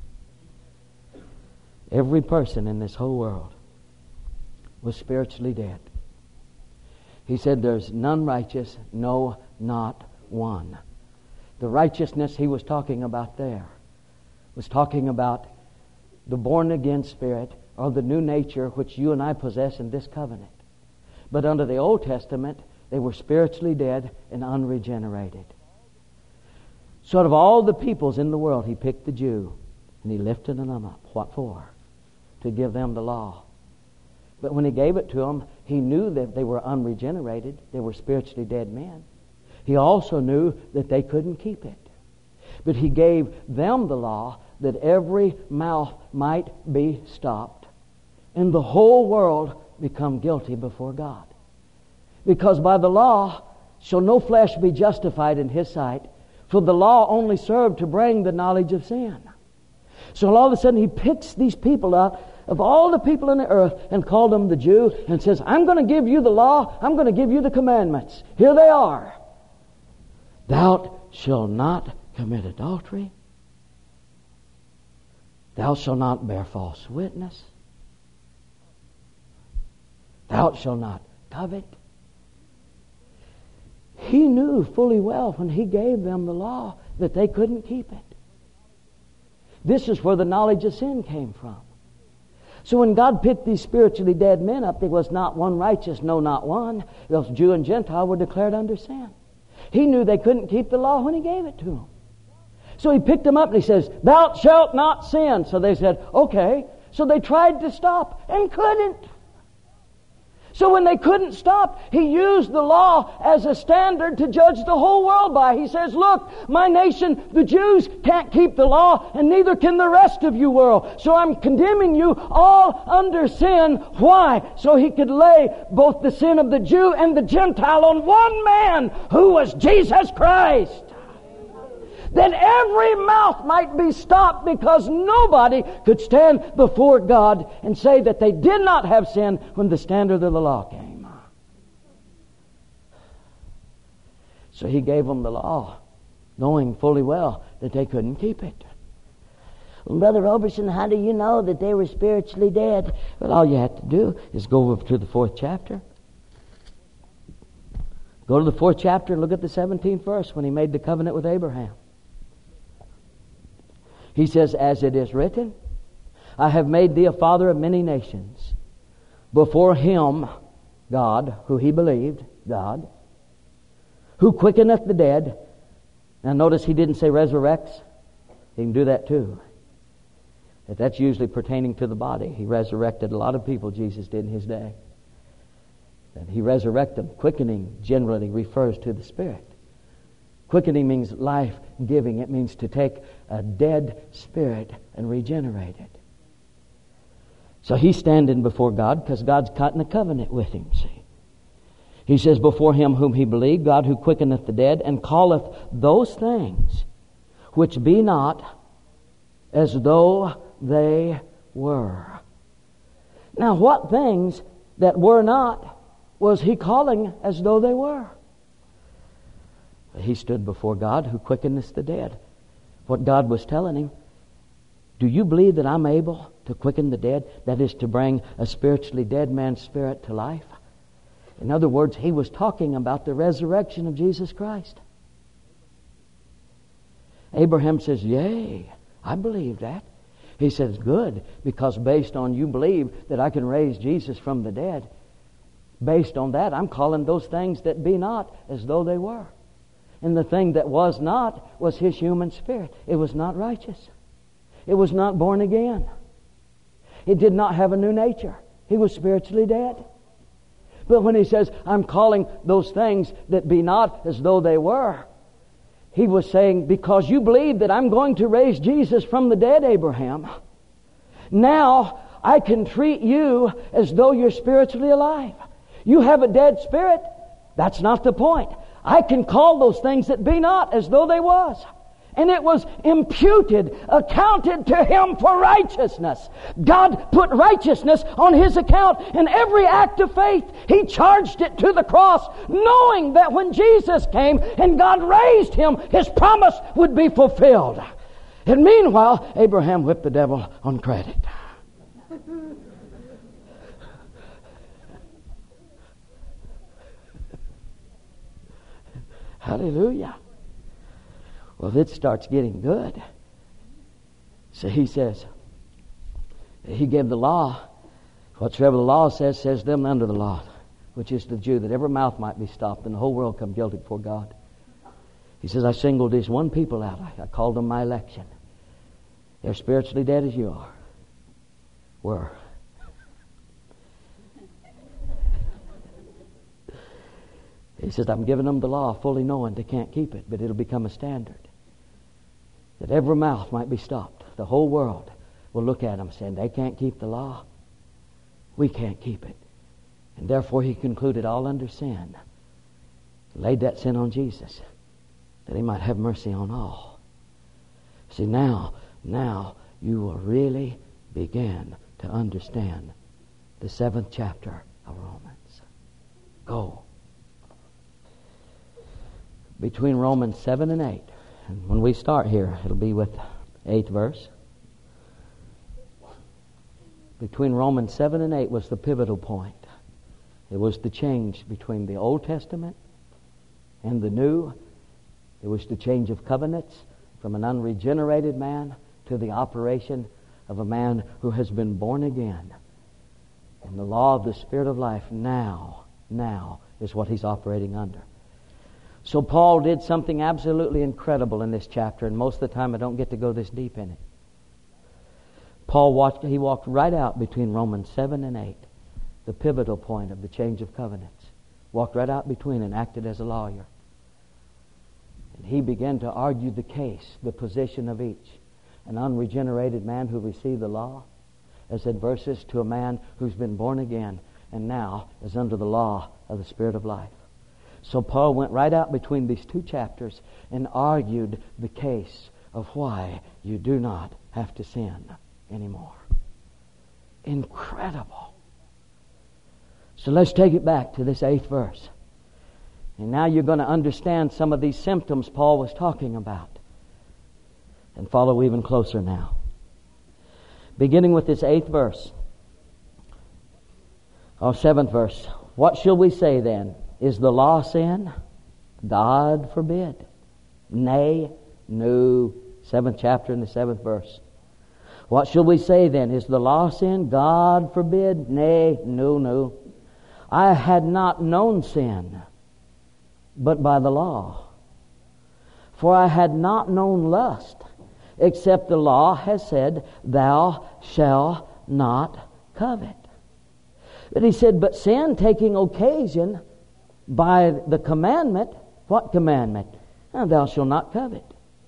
Every person in this whole world was spiritually dead. He said, there's none righteous, no, not one. The righteousness he was talking about there was talking about the born-again spirit or the new nature which you and I possess in this covenant. But under the Old Testament, they were spiritually dead and unregenerated. So out of all the peoples in the world, he picked the Jew and he lifted them up. What for? To give them the law. But when he gave it to them, he knew that they were unregenerated. They were spiritually dead men. He also knew that they couldn't keep it. But he gave them the law that every mouth might be stopped and the whole world become guilty before God. Because by the law shall no flesh be justified in his sight, for the law only served to bring the knowledge of sin. So all of a sudden he picks these people up of all the people on the earth and called them the Jew and says, I'm going to give you the law, I'm going to give you the commandments. Here they are. Thou shalt not commit adultery. Thou shalt not bear false witness. Thou shalt not covet. He knew fully well when he gave them the law that they couldn't keep it. This is where the knowledge of sin came from. So when God picked these spiritually dead men up, there was not one righteous, no, not one. Those Jew and Gentile were declared under sin. He knew they couldn't keep the law when he gave it to them. So he picked them up and he says, thou shalt not sin. So they said, okay. So they tried to stop and couldn't. So when they couldn't stop, He used the law as a standard to judge the whole world by. He says, look, my nation, the Jews, can't keep the law, and neither can the rest of you world. So I'm condemning you all under sin. Why? So He could lay both the sin of the Jew and the Gentile on one man, who was Jesus Christ. That every mouth might be stopped, because nobody could stand before God and say that they did not have sin when the standard of the law came. So He gave them the law, knowing fully well that they couldn't keep it. Well, Brother Roberson, how do you know that they were spiritually dead? Well, all you have to do is go over to the fourth chapter. Go to the fourth chapter and look at the seventeenth verse when He made the covenant with Abraham. He says, as it is written, I have made thee a father of many nations. Before Him, God, who he believed, God, who quickeneth the dead. Now notice He didn't say resurrects. He can do that too. But that's usually pertaining to the body. He resurrected a lot of people, Jesus did in His day. And He resurrected them. Quickening generally refers to the Spirit. Quickening means life-giving. It means to take a dead spirit and regenerate it. So He's standing before God because God's cutting a covenant with him, see. He says, before Him whom he believed, God who quickeneth the dead, and calleth those things which be not as though they were. Now, what things that were not was He calling as though they were? He stood before God who quickeneth the dead. What God was telling him, do you believe that I'm able to quicken the dead? That is, to bring a spiritually dead man's spirit to life. In other words, He was talking about the resurrection of Jesus Christ. Abraham says, yea, I believe that. He says, good, because based on you believe that I can raise Jesus from the dead, based on that, I'm calling those things that be not as though they were. And the thing that was not was his human spirit. It was not righteous. It was not born again. It did not have a new nature. He was spiritually dead. But when he says, I'm calling those things that be not as though they were, he was saying, because you believe that I'm going to raise Jesus from the dead, Abraham, now I can treat you as though you're spiritually alive. You have a dead spirit. That's not the point. I can call those things that be not as though they was. And it was imputed, accounted to him for righteousness. God put righteousness on his account in every act of faith. He charged it to the cross, knowing that when Jesus came and God raised him, his promise would be fulfilled. And meanwhile, Abraham whipped the devil on credit. Hallelujah. Well, it starts getting good. So he says, he gave the law. Whatsoever the law says, says them under the law, which is the Jew, that every mouth might be stopped and the whole world come guilty before God. He says, I singled this one people out. I, I called them my election. They're spiritually dead as you are. Were. He says, I'm giving them the law, fully knowing they can't keep it, but it'll become a standard. That every mouth might be stopped. The whole world will look at them saying, they can't keep the law. We can't keep it. And therefore he concluded all under sin. Laid that sin on Jesus, that he might have mercy on all. See, now, now you will really begin to understand the seventh chapter of Romans. Go. Between Romans seven and eight. And when we start here, it'll be with eighth verse. Between Romans seven and eight was the pivotal point. It was the change between the Old Testament and the New. It was the change of covenants from an unregenerated man to the operation of a man who has been born again. And the law of the Spirit of life now, now is what he's operating under. So Paul did something absolutely incredible in this chapter, and most of the time I don't get to go this deep in it. Paul watched, he walked right out between Romans seven and eight. the pivotal point of the change of covenants. Walked right out between and acted as a lawyer. And he began to argue the case, the position of each. An unregenerated man who received the law as adversus to a man who's been born again and now is under the law of the Spirit of life. So Paul went right out between these two chapters and argued the case of why you do not have to sin anymore. Incredible. So let's take it back to this eighth verse. And now you're going to understand some of these symptoms Paul was talking about. And follow even closer now. Beginning with this eighth verse. Or seventh verse. What shall we say then? Is the law sin? God forbid. Nay, no. Seventh chapter and the seventh verse. What shall we say then? Is the law sin? God forbid. Nay, no, no. I had not known sin, but by the law. For I had not known lust, except the law has said, Thou shalt not covet. But he said, but sin taking occasion by the commandment. What commandment? Now, thou shalt not covet.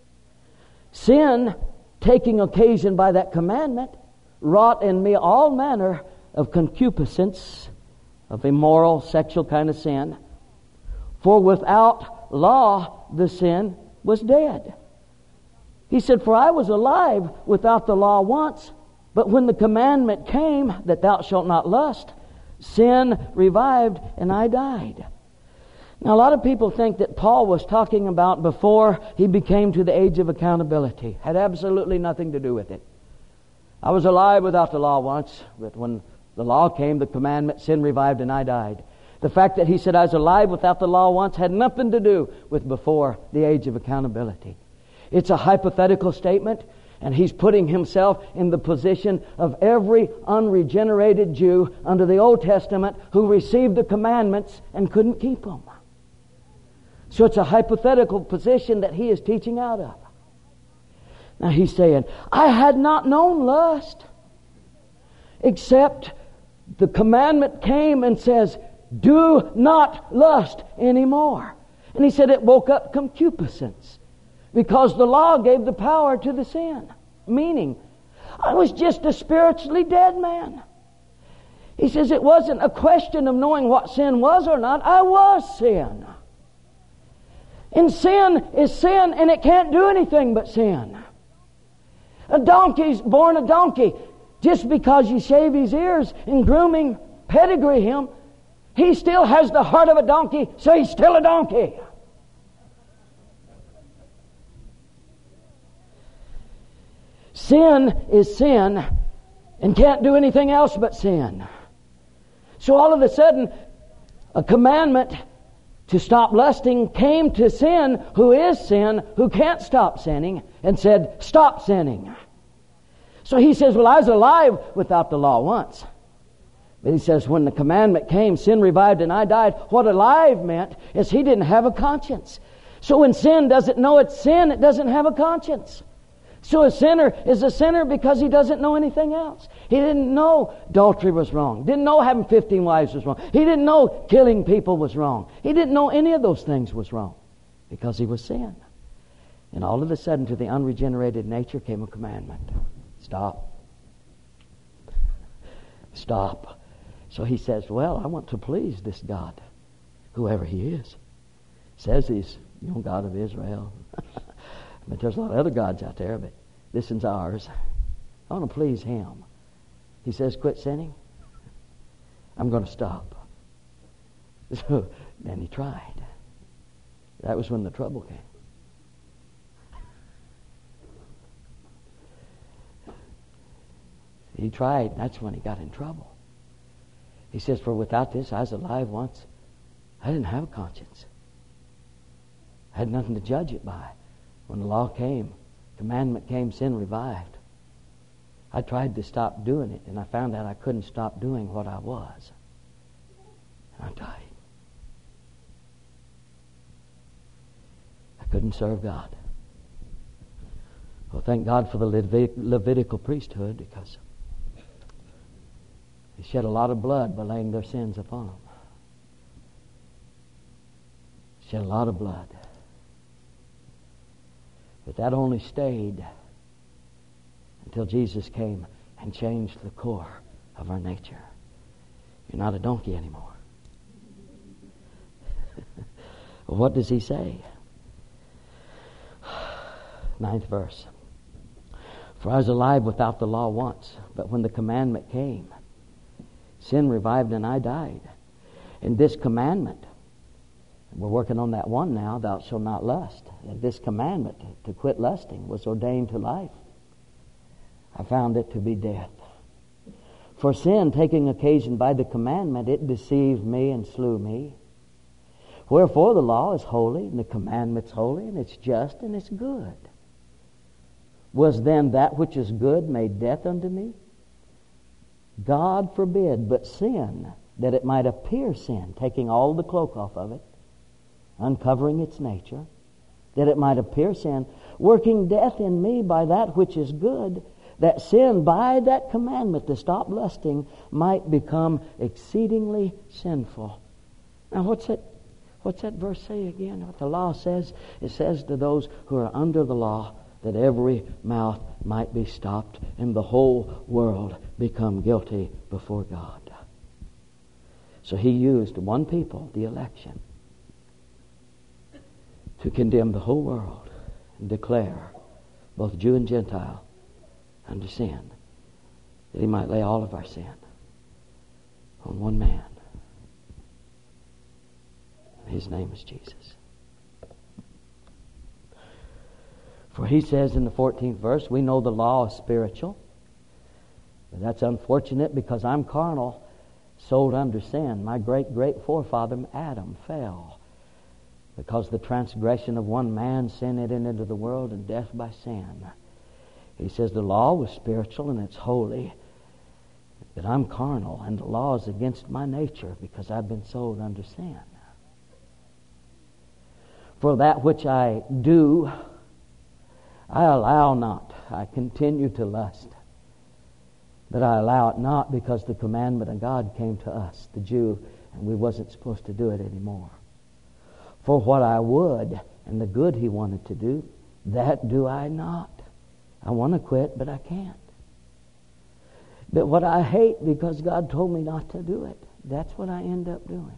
Sin taking occasion by that commandment wrought in me all manner of concupiscence, of immoral, sexual kind of sin. For without law, the sin was dead. He said, for I was alive without the law once, but when the commandment came that thou shalt not lust, sin revived and I died. Now, a lot of people think that Paul was talking about before he became to the age of accountability. Had absolutely nothing to do with it. I was alive without the law once, but when the law came, the commandment, sin revived and I died. The fact that he said I was alive without the law once had nothing to do with before the age of accountability. It's a hypothetical statement, and he's putting himself in the position of every unregenerated Jew under the Old Testament who received the commandments and couldn't keep them. So it's a hypothetical position that he is teaching out of. Now he's saying, I had not known lust, except the commandment came and says, do not lust anymore. And he said it woke up concupiscence, because the law gave the power to the sin. Meaning, I was just a spiritually dead man. He says it wasn't a question of knowing what sin was or not. I was sin. And sin is sin, and it can't do anything but sin. A donkey's born a donkey. Just because you shave his ears and groom him, pedigree him, he still has the heart of a donkey, so he's still a donkey. Sin is sin and can't do anything else but sin. So all of a sudden, a commandment to stop lusting came to sin, who is sin, who can't stop sinning, and said, stop sinning. So he says, well, I was alive without the law once. But he says, when the commandment came, sin revived and I died. What alive meant is he didn't have a conscience. So when sin doesn't know it's sin, it doesn't have a conscience. So a sinner is a sinner because he doesn't know anything else. He didn't know adultery was wrong. Didn't know having fifteen wives was wrong. He didn't know killing people was wrong. He didn't know any of those things was wrong because he was sin. And all of a sudden, to the unregenerated nature came a commandment. Stop. Stop. So he says, well, I want to please this God, whoever he is. Says he's, you know, God of Israel. But there's a lot of other gods out there, but this one's ours. I want to please him. He says, quit sinning. I'm going to stop. So then he tried. That was when the trouble came. He tried, and that's when he got in trouble. He says, for without this, I was alive once. I didn't have a conscience. I had nothing to judge it by. When the law came, commandment came, sin revived. I tried to stop doing it, and I found out I couldn't stop doing what I was. And I died. I couldn't serve God. Well, thank God for the Levit- Levitical priesthood, because They shed a lot of blood by laying their sins upon them. Shed a lot of blood. But that only stayed until Jesus came and changed the core of our nature. You're not a donkey anymore. Well, what does he say? Ninth verse. For I was alive without the law once, but when the commandment came, sin revived and I died. And this commandment, we're working on that one now, thou shalt not lust. And this commandment to quit lusting was ordained to life. I found it to be death. For sin, taking occasion by the commandment, it deceived me and slew me. Wherefore the law is holy, and the commandment's holy, and it's just, and it's good. Was then that which is good made death unto me? God forbid, but sin, that it might appear sin, taking all the cloak off of it, uncovering its nature, that it might appear sin, working death in me by that which is good, that sin by that commandment to stop lusting might become exceedingly sinful. Now what's that, what's that verse say again? What the law says? It says to those who are under the law that every mouth might be stopped and the whole world become guilty before God. So he used one people, the election, to condemn the whole world and declare both Jew and Gentile under sin, that he might lay all of our sin on one man. His name is Jesus. For he says in the fourteenth verse, we know the law is spiritual. But that's unfortunate because I'm carnal, sold under sin. My great, great forefather Adam fell because the transgression of one man, sin entered into the world, and death by sin. He says the law was spiritual and it's holy, but I'm carnal and the law is against my nature because I've been sold under sin. For that which I do, I allow not. I continue to lust. But I allow it not because the commandment of God came to us, the Jew, and we wasn't supposed to do it anymore. For what I would, and the good he wanted to do, that do I not. I want to quit, but I can't. But what I hate because God told me not to do it, that's what I end up doing.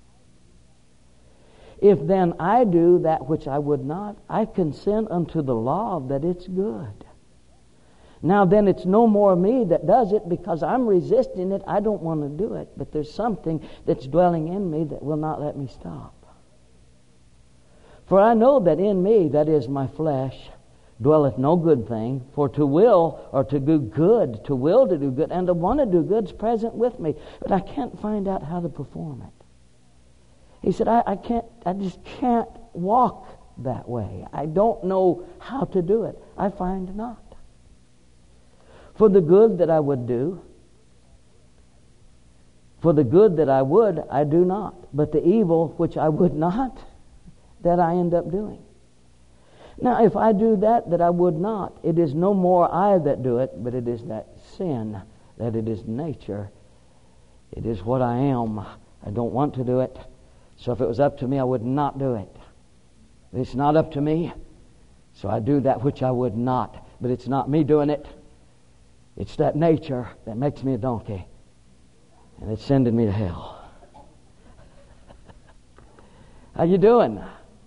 If then I do that which I would not, I consent unto the law that it's good. Now then it's no more me that does it because I'm resisting it. I don't want to do it. But there's something that's dwelling in me that will not let me stop. For I know that in me, that is my flesh, dwelleth no good thing. For to will or to do good, to will to do good, and to want to do good is present with me. But I can't find out how to perform it. He said, I, I can't, I just can't walk that way. I don't know how to do it. I find not. For the good that I would do, for the good that I would, I do not. But the evil which I would not, that I end up doing. Now, if I do that that I would not, it is no more I that do it, but it is that sin, that it is nature. It is what I am. I don't want to do it. So if it was up to me, I would not do it. But it's not up to me, so I do that which I would not. But it's not me doing it. It's that nature that makes me a donkey. And it's sending me to hell. How you doing?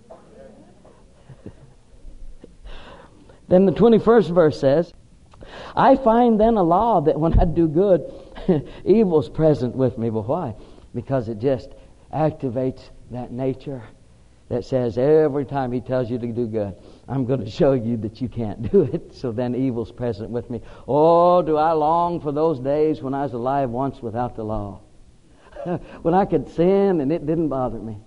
Then the twenty-first verse says, I find then a law that when I do good, evil's present with me. But why? Because it just activates that nature that says every time he tells you to do good, I'm going to show you that you can't do it. So then evil's present with me. Oh, do I long for those days when I was alive once without the law. When I could sin and it didn't bother me.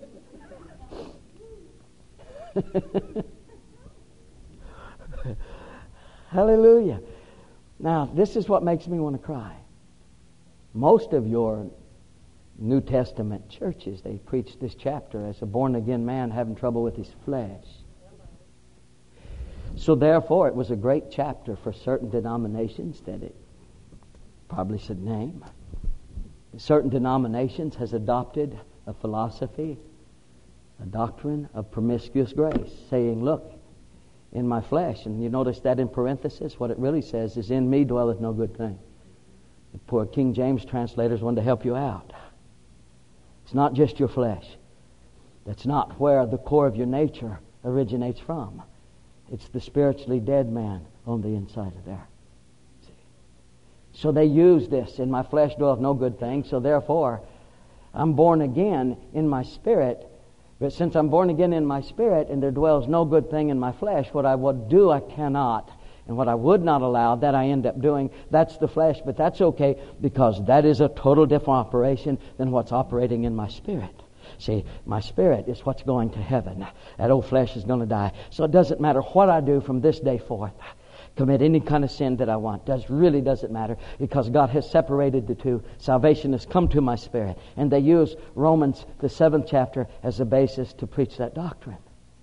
Hallelujah. Now, this is what makes me want to cry. Most of your New Testament churches, they preach this chapter as a born-again man having trouble with his flesh. So therefore, it was a great chapter for certain denominations that it Probably should name. Certain denominations has adopted a philosophy, a doctrine of promiscuous grace, saying, look, in my flesh, and you notice that in parenthesis, what it really says is, in me dwelleth no good thing. The poor King James translators want to help you out. It's not just your flesh. That's not where the core of your nature originates from. It's the spiritually dead man on the inside of there. See? So they use this, in my flesh dwelleth no good thing, so therefore I'm born again in my spirit. But since I'm born again in my spirit and there dwells no good thing in my flesh, what I would do I cannot. And what I would not allow, that I end up doing. That's the flesh, but that's okay because that is a total different operation than what's operating in my spirit. See, my spirit is what's going to heaven. That old flesh is going to die. So it doesn't matter what I do from this day forth. Commit any kind of sin that I want. Does really doesn't matter because God has separated the two. Salvation has come to my spirit. And they use Romans, the seventh chapter, as a basis to preach that doctrine.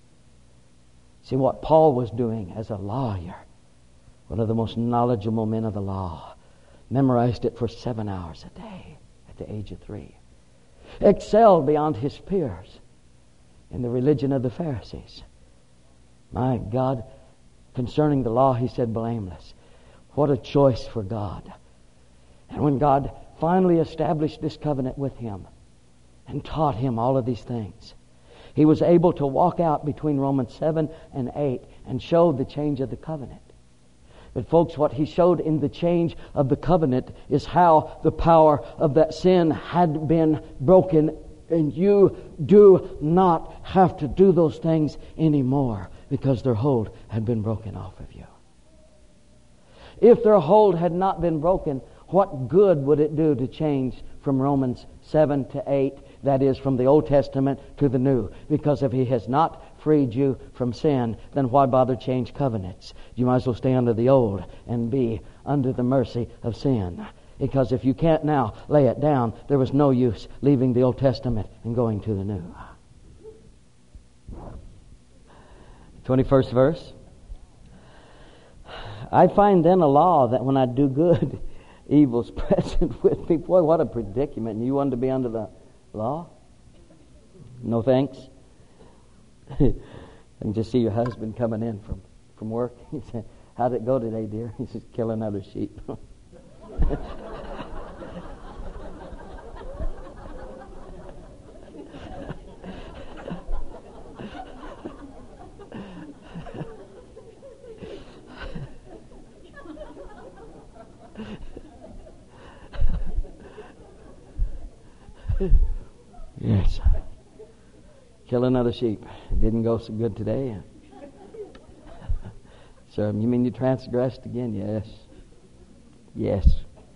See, what Paul was doing as a lawyer, one of the most knowledgeable men of the law, memorized it for seven hours a day at the age of three. Excelled beyond his peers in the religion of the Pharisees. My God, concerning the law, he said, blameless. What a choice for God. And when God finally established this covenant with him and taught him all of these things, he was able to walk out between Romans seven and eight and show the change of the covenant. But folks, what he showed in the change of the covenant is how the power of that sin had been broken, and you do not have to do those things anymore because their hold had been broken off of you. If their hold had not been broken, what good would it do to change from Romans seven to eight, that is, from the Old Testament to the New? Because if he has not freed you from sin, then why bother change covenants? You might as well stay under the old and be under the mercy of sin. Because if you can't now lay it down, there was no use leaving the Old Testament and going to the New. twenty-first verse. I find then a law that when I do good, evil's present with me. Boy, what a predicament. You wanted to be under the law? No thanks. I can just see your husband coming in from, from work. He said, how'd it go today, dear? He says, kill another sheep. Yes. Kill another sheep. It didn't go so good today. Sir, you mean you transgressed again? Yes. Yes.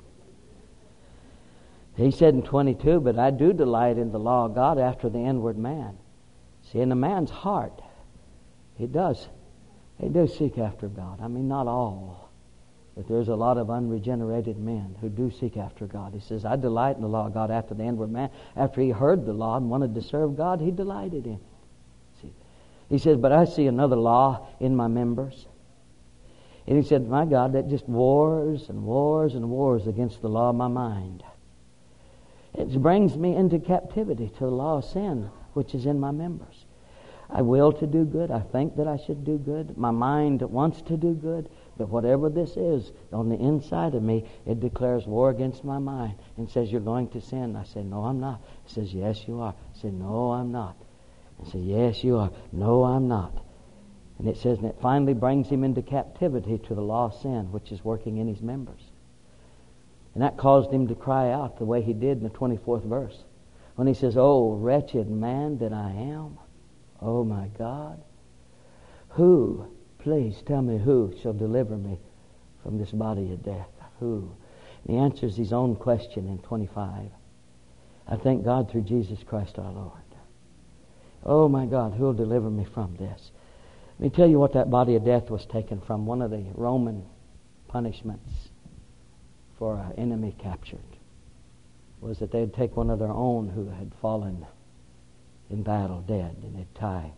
He said in twenty-two, but I do delight in the law of God after the inward man. See, in a man's heart, he does. They do seek after God. I mean, not all. But there's a lot of unregenerated men who do seek after God. He says, I delight in the law of God after the inward man. After he heard the law and wanted to serve God, he delighted in it. See? He says, but I see another law in my members. And he said, my God, that just wars and wars and wars against the law of my mind. It brings me into captivity to the law of sin, which is in my members. I will to do good. I think that I should do good. My mind wants to do good. But whatever this is on the inside of me, it declares war against my mind and says, you're going to sin. I say, no, I'm not. It says, yes, you are. I say, no, I'm not. I say, yes, you are. No, I'm not. And it says, and it finally brings him into captivity to the law of sin, which is working in his members. And that caused him to cry out the way he did in the twenty-fourth verse. When he says, oh, wretched man that I am. Oh, my God. Who, please tell me who shall deliver me from this body of death? Who? And he answers his own question in twenty-five. I thank God through Jesus Christ our Lord. Oh, my God, who will deliver me from this? Let me tell you what that body of death was taken from. One of the Roman punishments for an enemy captured was that they'd take one of their own who had fallen in battle dead, and they'd tie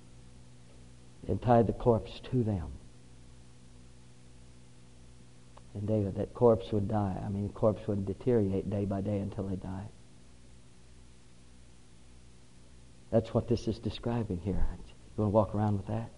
they'd tie the corpse to them And they, that corpse would die. I mean, corpse would deteriorate day by day until they died. That's what this is describing here. You want to walk around with that?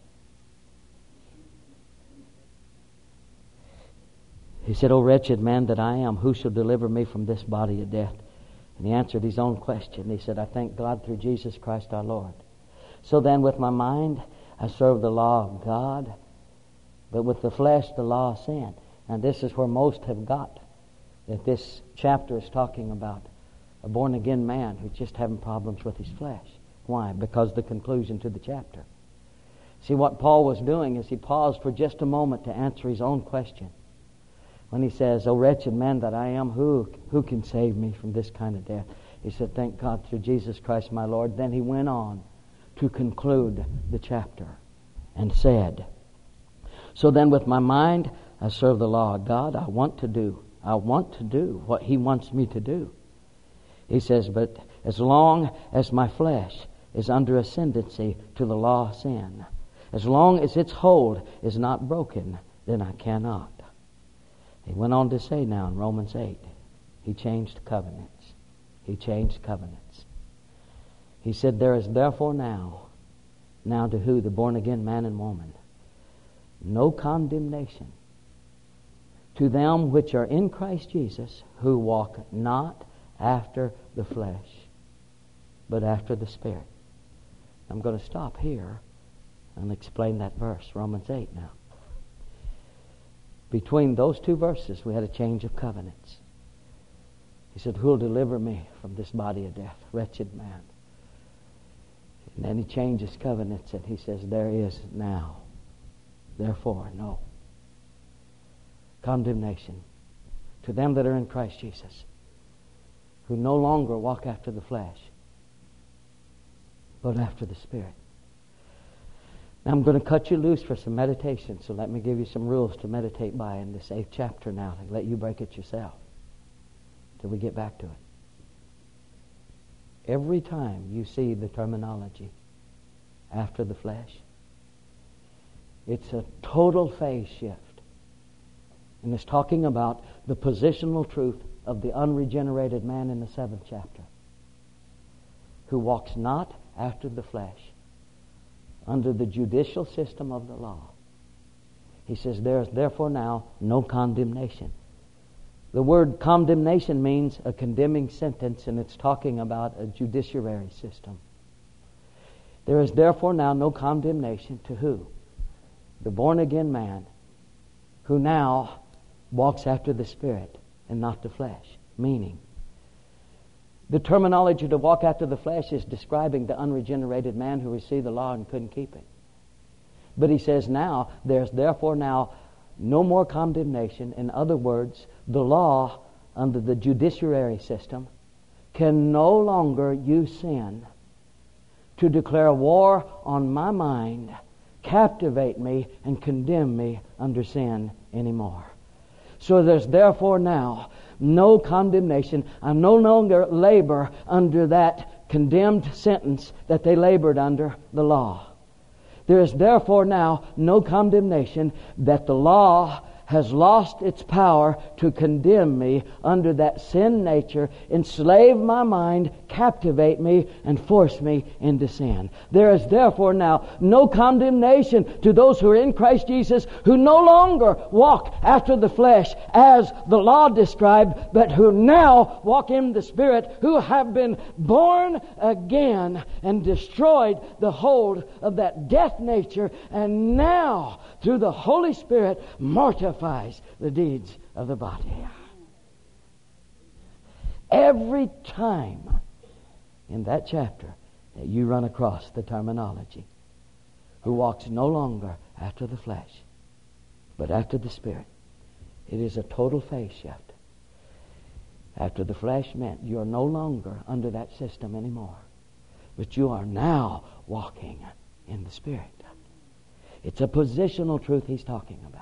He said, O wretched man that I am, who shall deliver me from this body of death? And he answered his own question. He said, I thank God through Jesus Christ our Lord. So then with my mind I serve the law of God, but with the flesh the law of sin. And this is where most have got, that this chapter is talking about a born-again man who's just having problems with his flesh. Why? Because the conclusion to the chapter. See, what Paul was doing is he paused for just a moment to answer his own question. When he says, O wretched man that I am, who, who can save me from this kind of death? He said, thank God through Jesus Christ my Lord. Then he went on to conclude the chapter and said, so then with my mind I serve the law of God. I want to do, I want to do what he wants me to do. He says, but as long as my flesh is under ascendancy to the law of sin, as long as its hold is not broken, then I cannot. He went on to say now in Romans eight, he changed covenants. He changed covenants. He said, there is therefore now, now to who? The born-again man and woman, no condemnation to them which are in Christ Jesus, who walk not after the flesh, but after the Spirit. I'm going to stop here and explain that verse, Romans eight now. Between those two verses, we had a change of covenants. He said, who will deliver me from this body of death? Wretched man. And then he changes covenants and he says, there is now, therefore, no condemnation to them that are in Christ Jesus, who no longer walk after the flesh, but after the Spirit. Now I'm going to cut you loose for some meditation, so let me give you some rules to meditate by in this eighth chapter now, and let you break it yourself till we get back to it. Every time you see the terminology after the flesh, it's a total phase shift. And it's talking about the positional truth of the unregenerated man in the seventh chapter, who walks not after the flesh, under the judicial system of the law. He says, there is therefore now no condemnation. The word condemnation means a condemning sentence, and it's talking about a judiciary system. There is therefore now no condemnation to who? The born-again man, who now walks after the Spirit and not the flesh. Meaning, the terminology to walk after the flesh is describing the unregenerated man who received the law and couldn't keep it. But he says now, there's therefore now no more condemnation. In other words, the law under the judiciary system can no longer use sin to declare war on my mind, captivate me, and condemn me under sin anymore. So there's therefore now no condemnation. I no longer labor under that condemned sentence that they labored under the law. There is therefore now no condemnation, that the law has lost its power to condemn me under that sin nature, enslave my mind, captivate me, and force me into sin. There is therefore now no condemnation to those who are in Christ Jesus, who no longer walk after the flesh as the law described, but who now walk in the Spirit, who have been born again and destroyed the hold of that death nature, and now through the Holy Spirit mortify the deeds of the body. Every time in that chapter that you run across the terminology, who walks no longer after the flesh, but after the Spirit, it is a total phase shift. After the flesh meant you're no longer under that system anymore, but you are now walking in the Spirit. It's a positional truth he's talking about.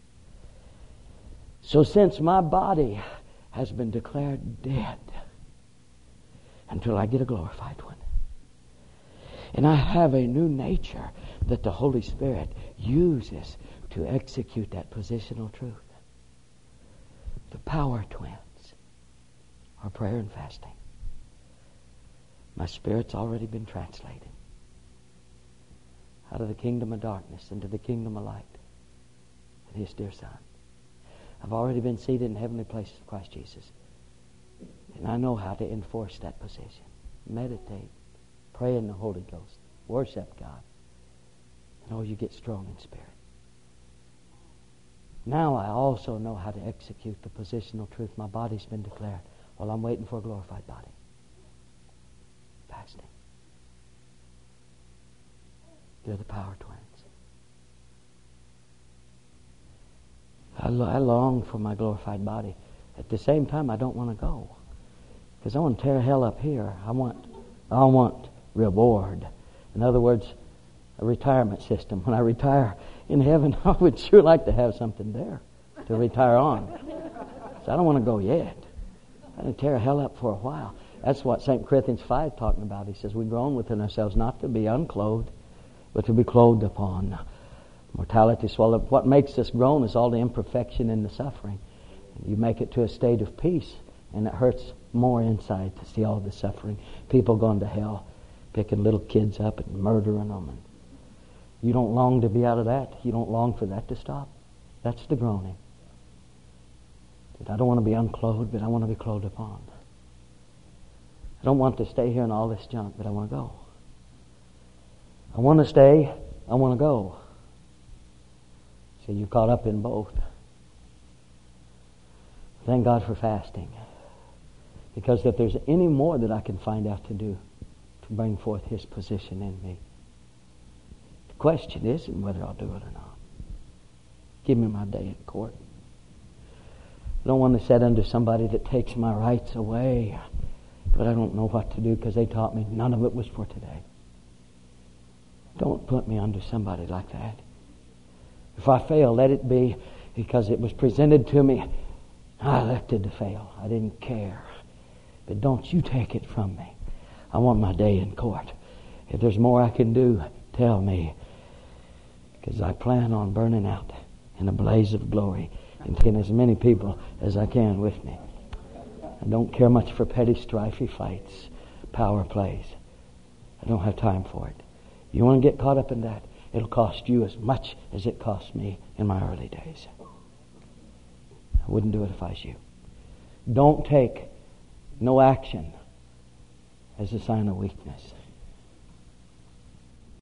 So since my body has been declared dead until I get a glorified one, and I have a new nature that the Holy Spirit uses to execute that positional truth, power twins are prayer and fasting. My spirit's already been translated out of the kingdom of darkness into the kingdom of light in His dear Son. I've already been seated in heavenly places of Christ Jesus. And I know how to enforce that position. Meditate. Pray in the Holy Ghost. Worship God. And oh, you get strong in spirit. Now I also know how to execute the positional truth. My body's been declared while I'm waiting for a glorified body. Fasting. They're the power twins. I, lo- I long for my glorified body. At the same time, I don't want to go. Because I want to tear hell up here. I want, I want reward. In other words, a retirement system. When I retire in heaven, I would sure like to have something there to retire on. So I don't want to go yet. I'm going to tear hell up for a while. That's what Second Corinthians five talking about. He says, we groan within ourselves not to be unclothed, but to be clothed upon. Mortality swallowed. What makes us groan is all the imperfection and the suffering. You make it to a state of peace, and it hurts more inside to see all the suffering. People going to hell, picking little kids up and murdering them. And you don't long to be out of that. You don't long for that to stop. That's the groaning. I don't want to be unclothed, but I want to be clothed upon. I don't want to stay here in all this junk, but I want to go. I want to stay. I want to go. See, you're caught up in both. Thank God for fasting. Because if there's any more that I can find out to do to bring forth His position in me, the question isn't whether I'll do it or not. Give me my day in court. I don't want to sit under somebody that takes my rights away, but I don't know what to do because they taught me none of it was for today. Don't put me under somebody like that. If I fail, let it be because it was presented to me. I elected to fail. I didn't care. But don't you take it from me. I want my day in court. If there's more I can do, tell me. Because I plan on burning out in a blaze of glory and taking as many people as I can with me. I don't care much for petty strifey fights, power plays. I don't have time for it. You want to get caught up in that? It'll cost you as much as it cost me in my early days. I wouldn't do it if I was you. Don't take no action as a sign of weakness.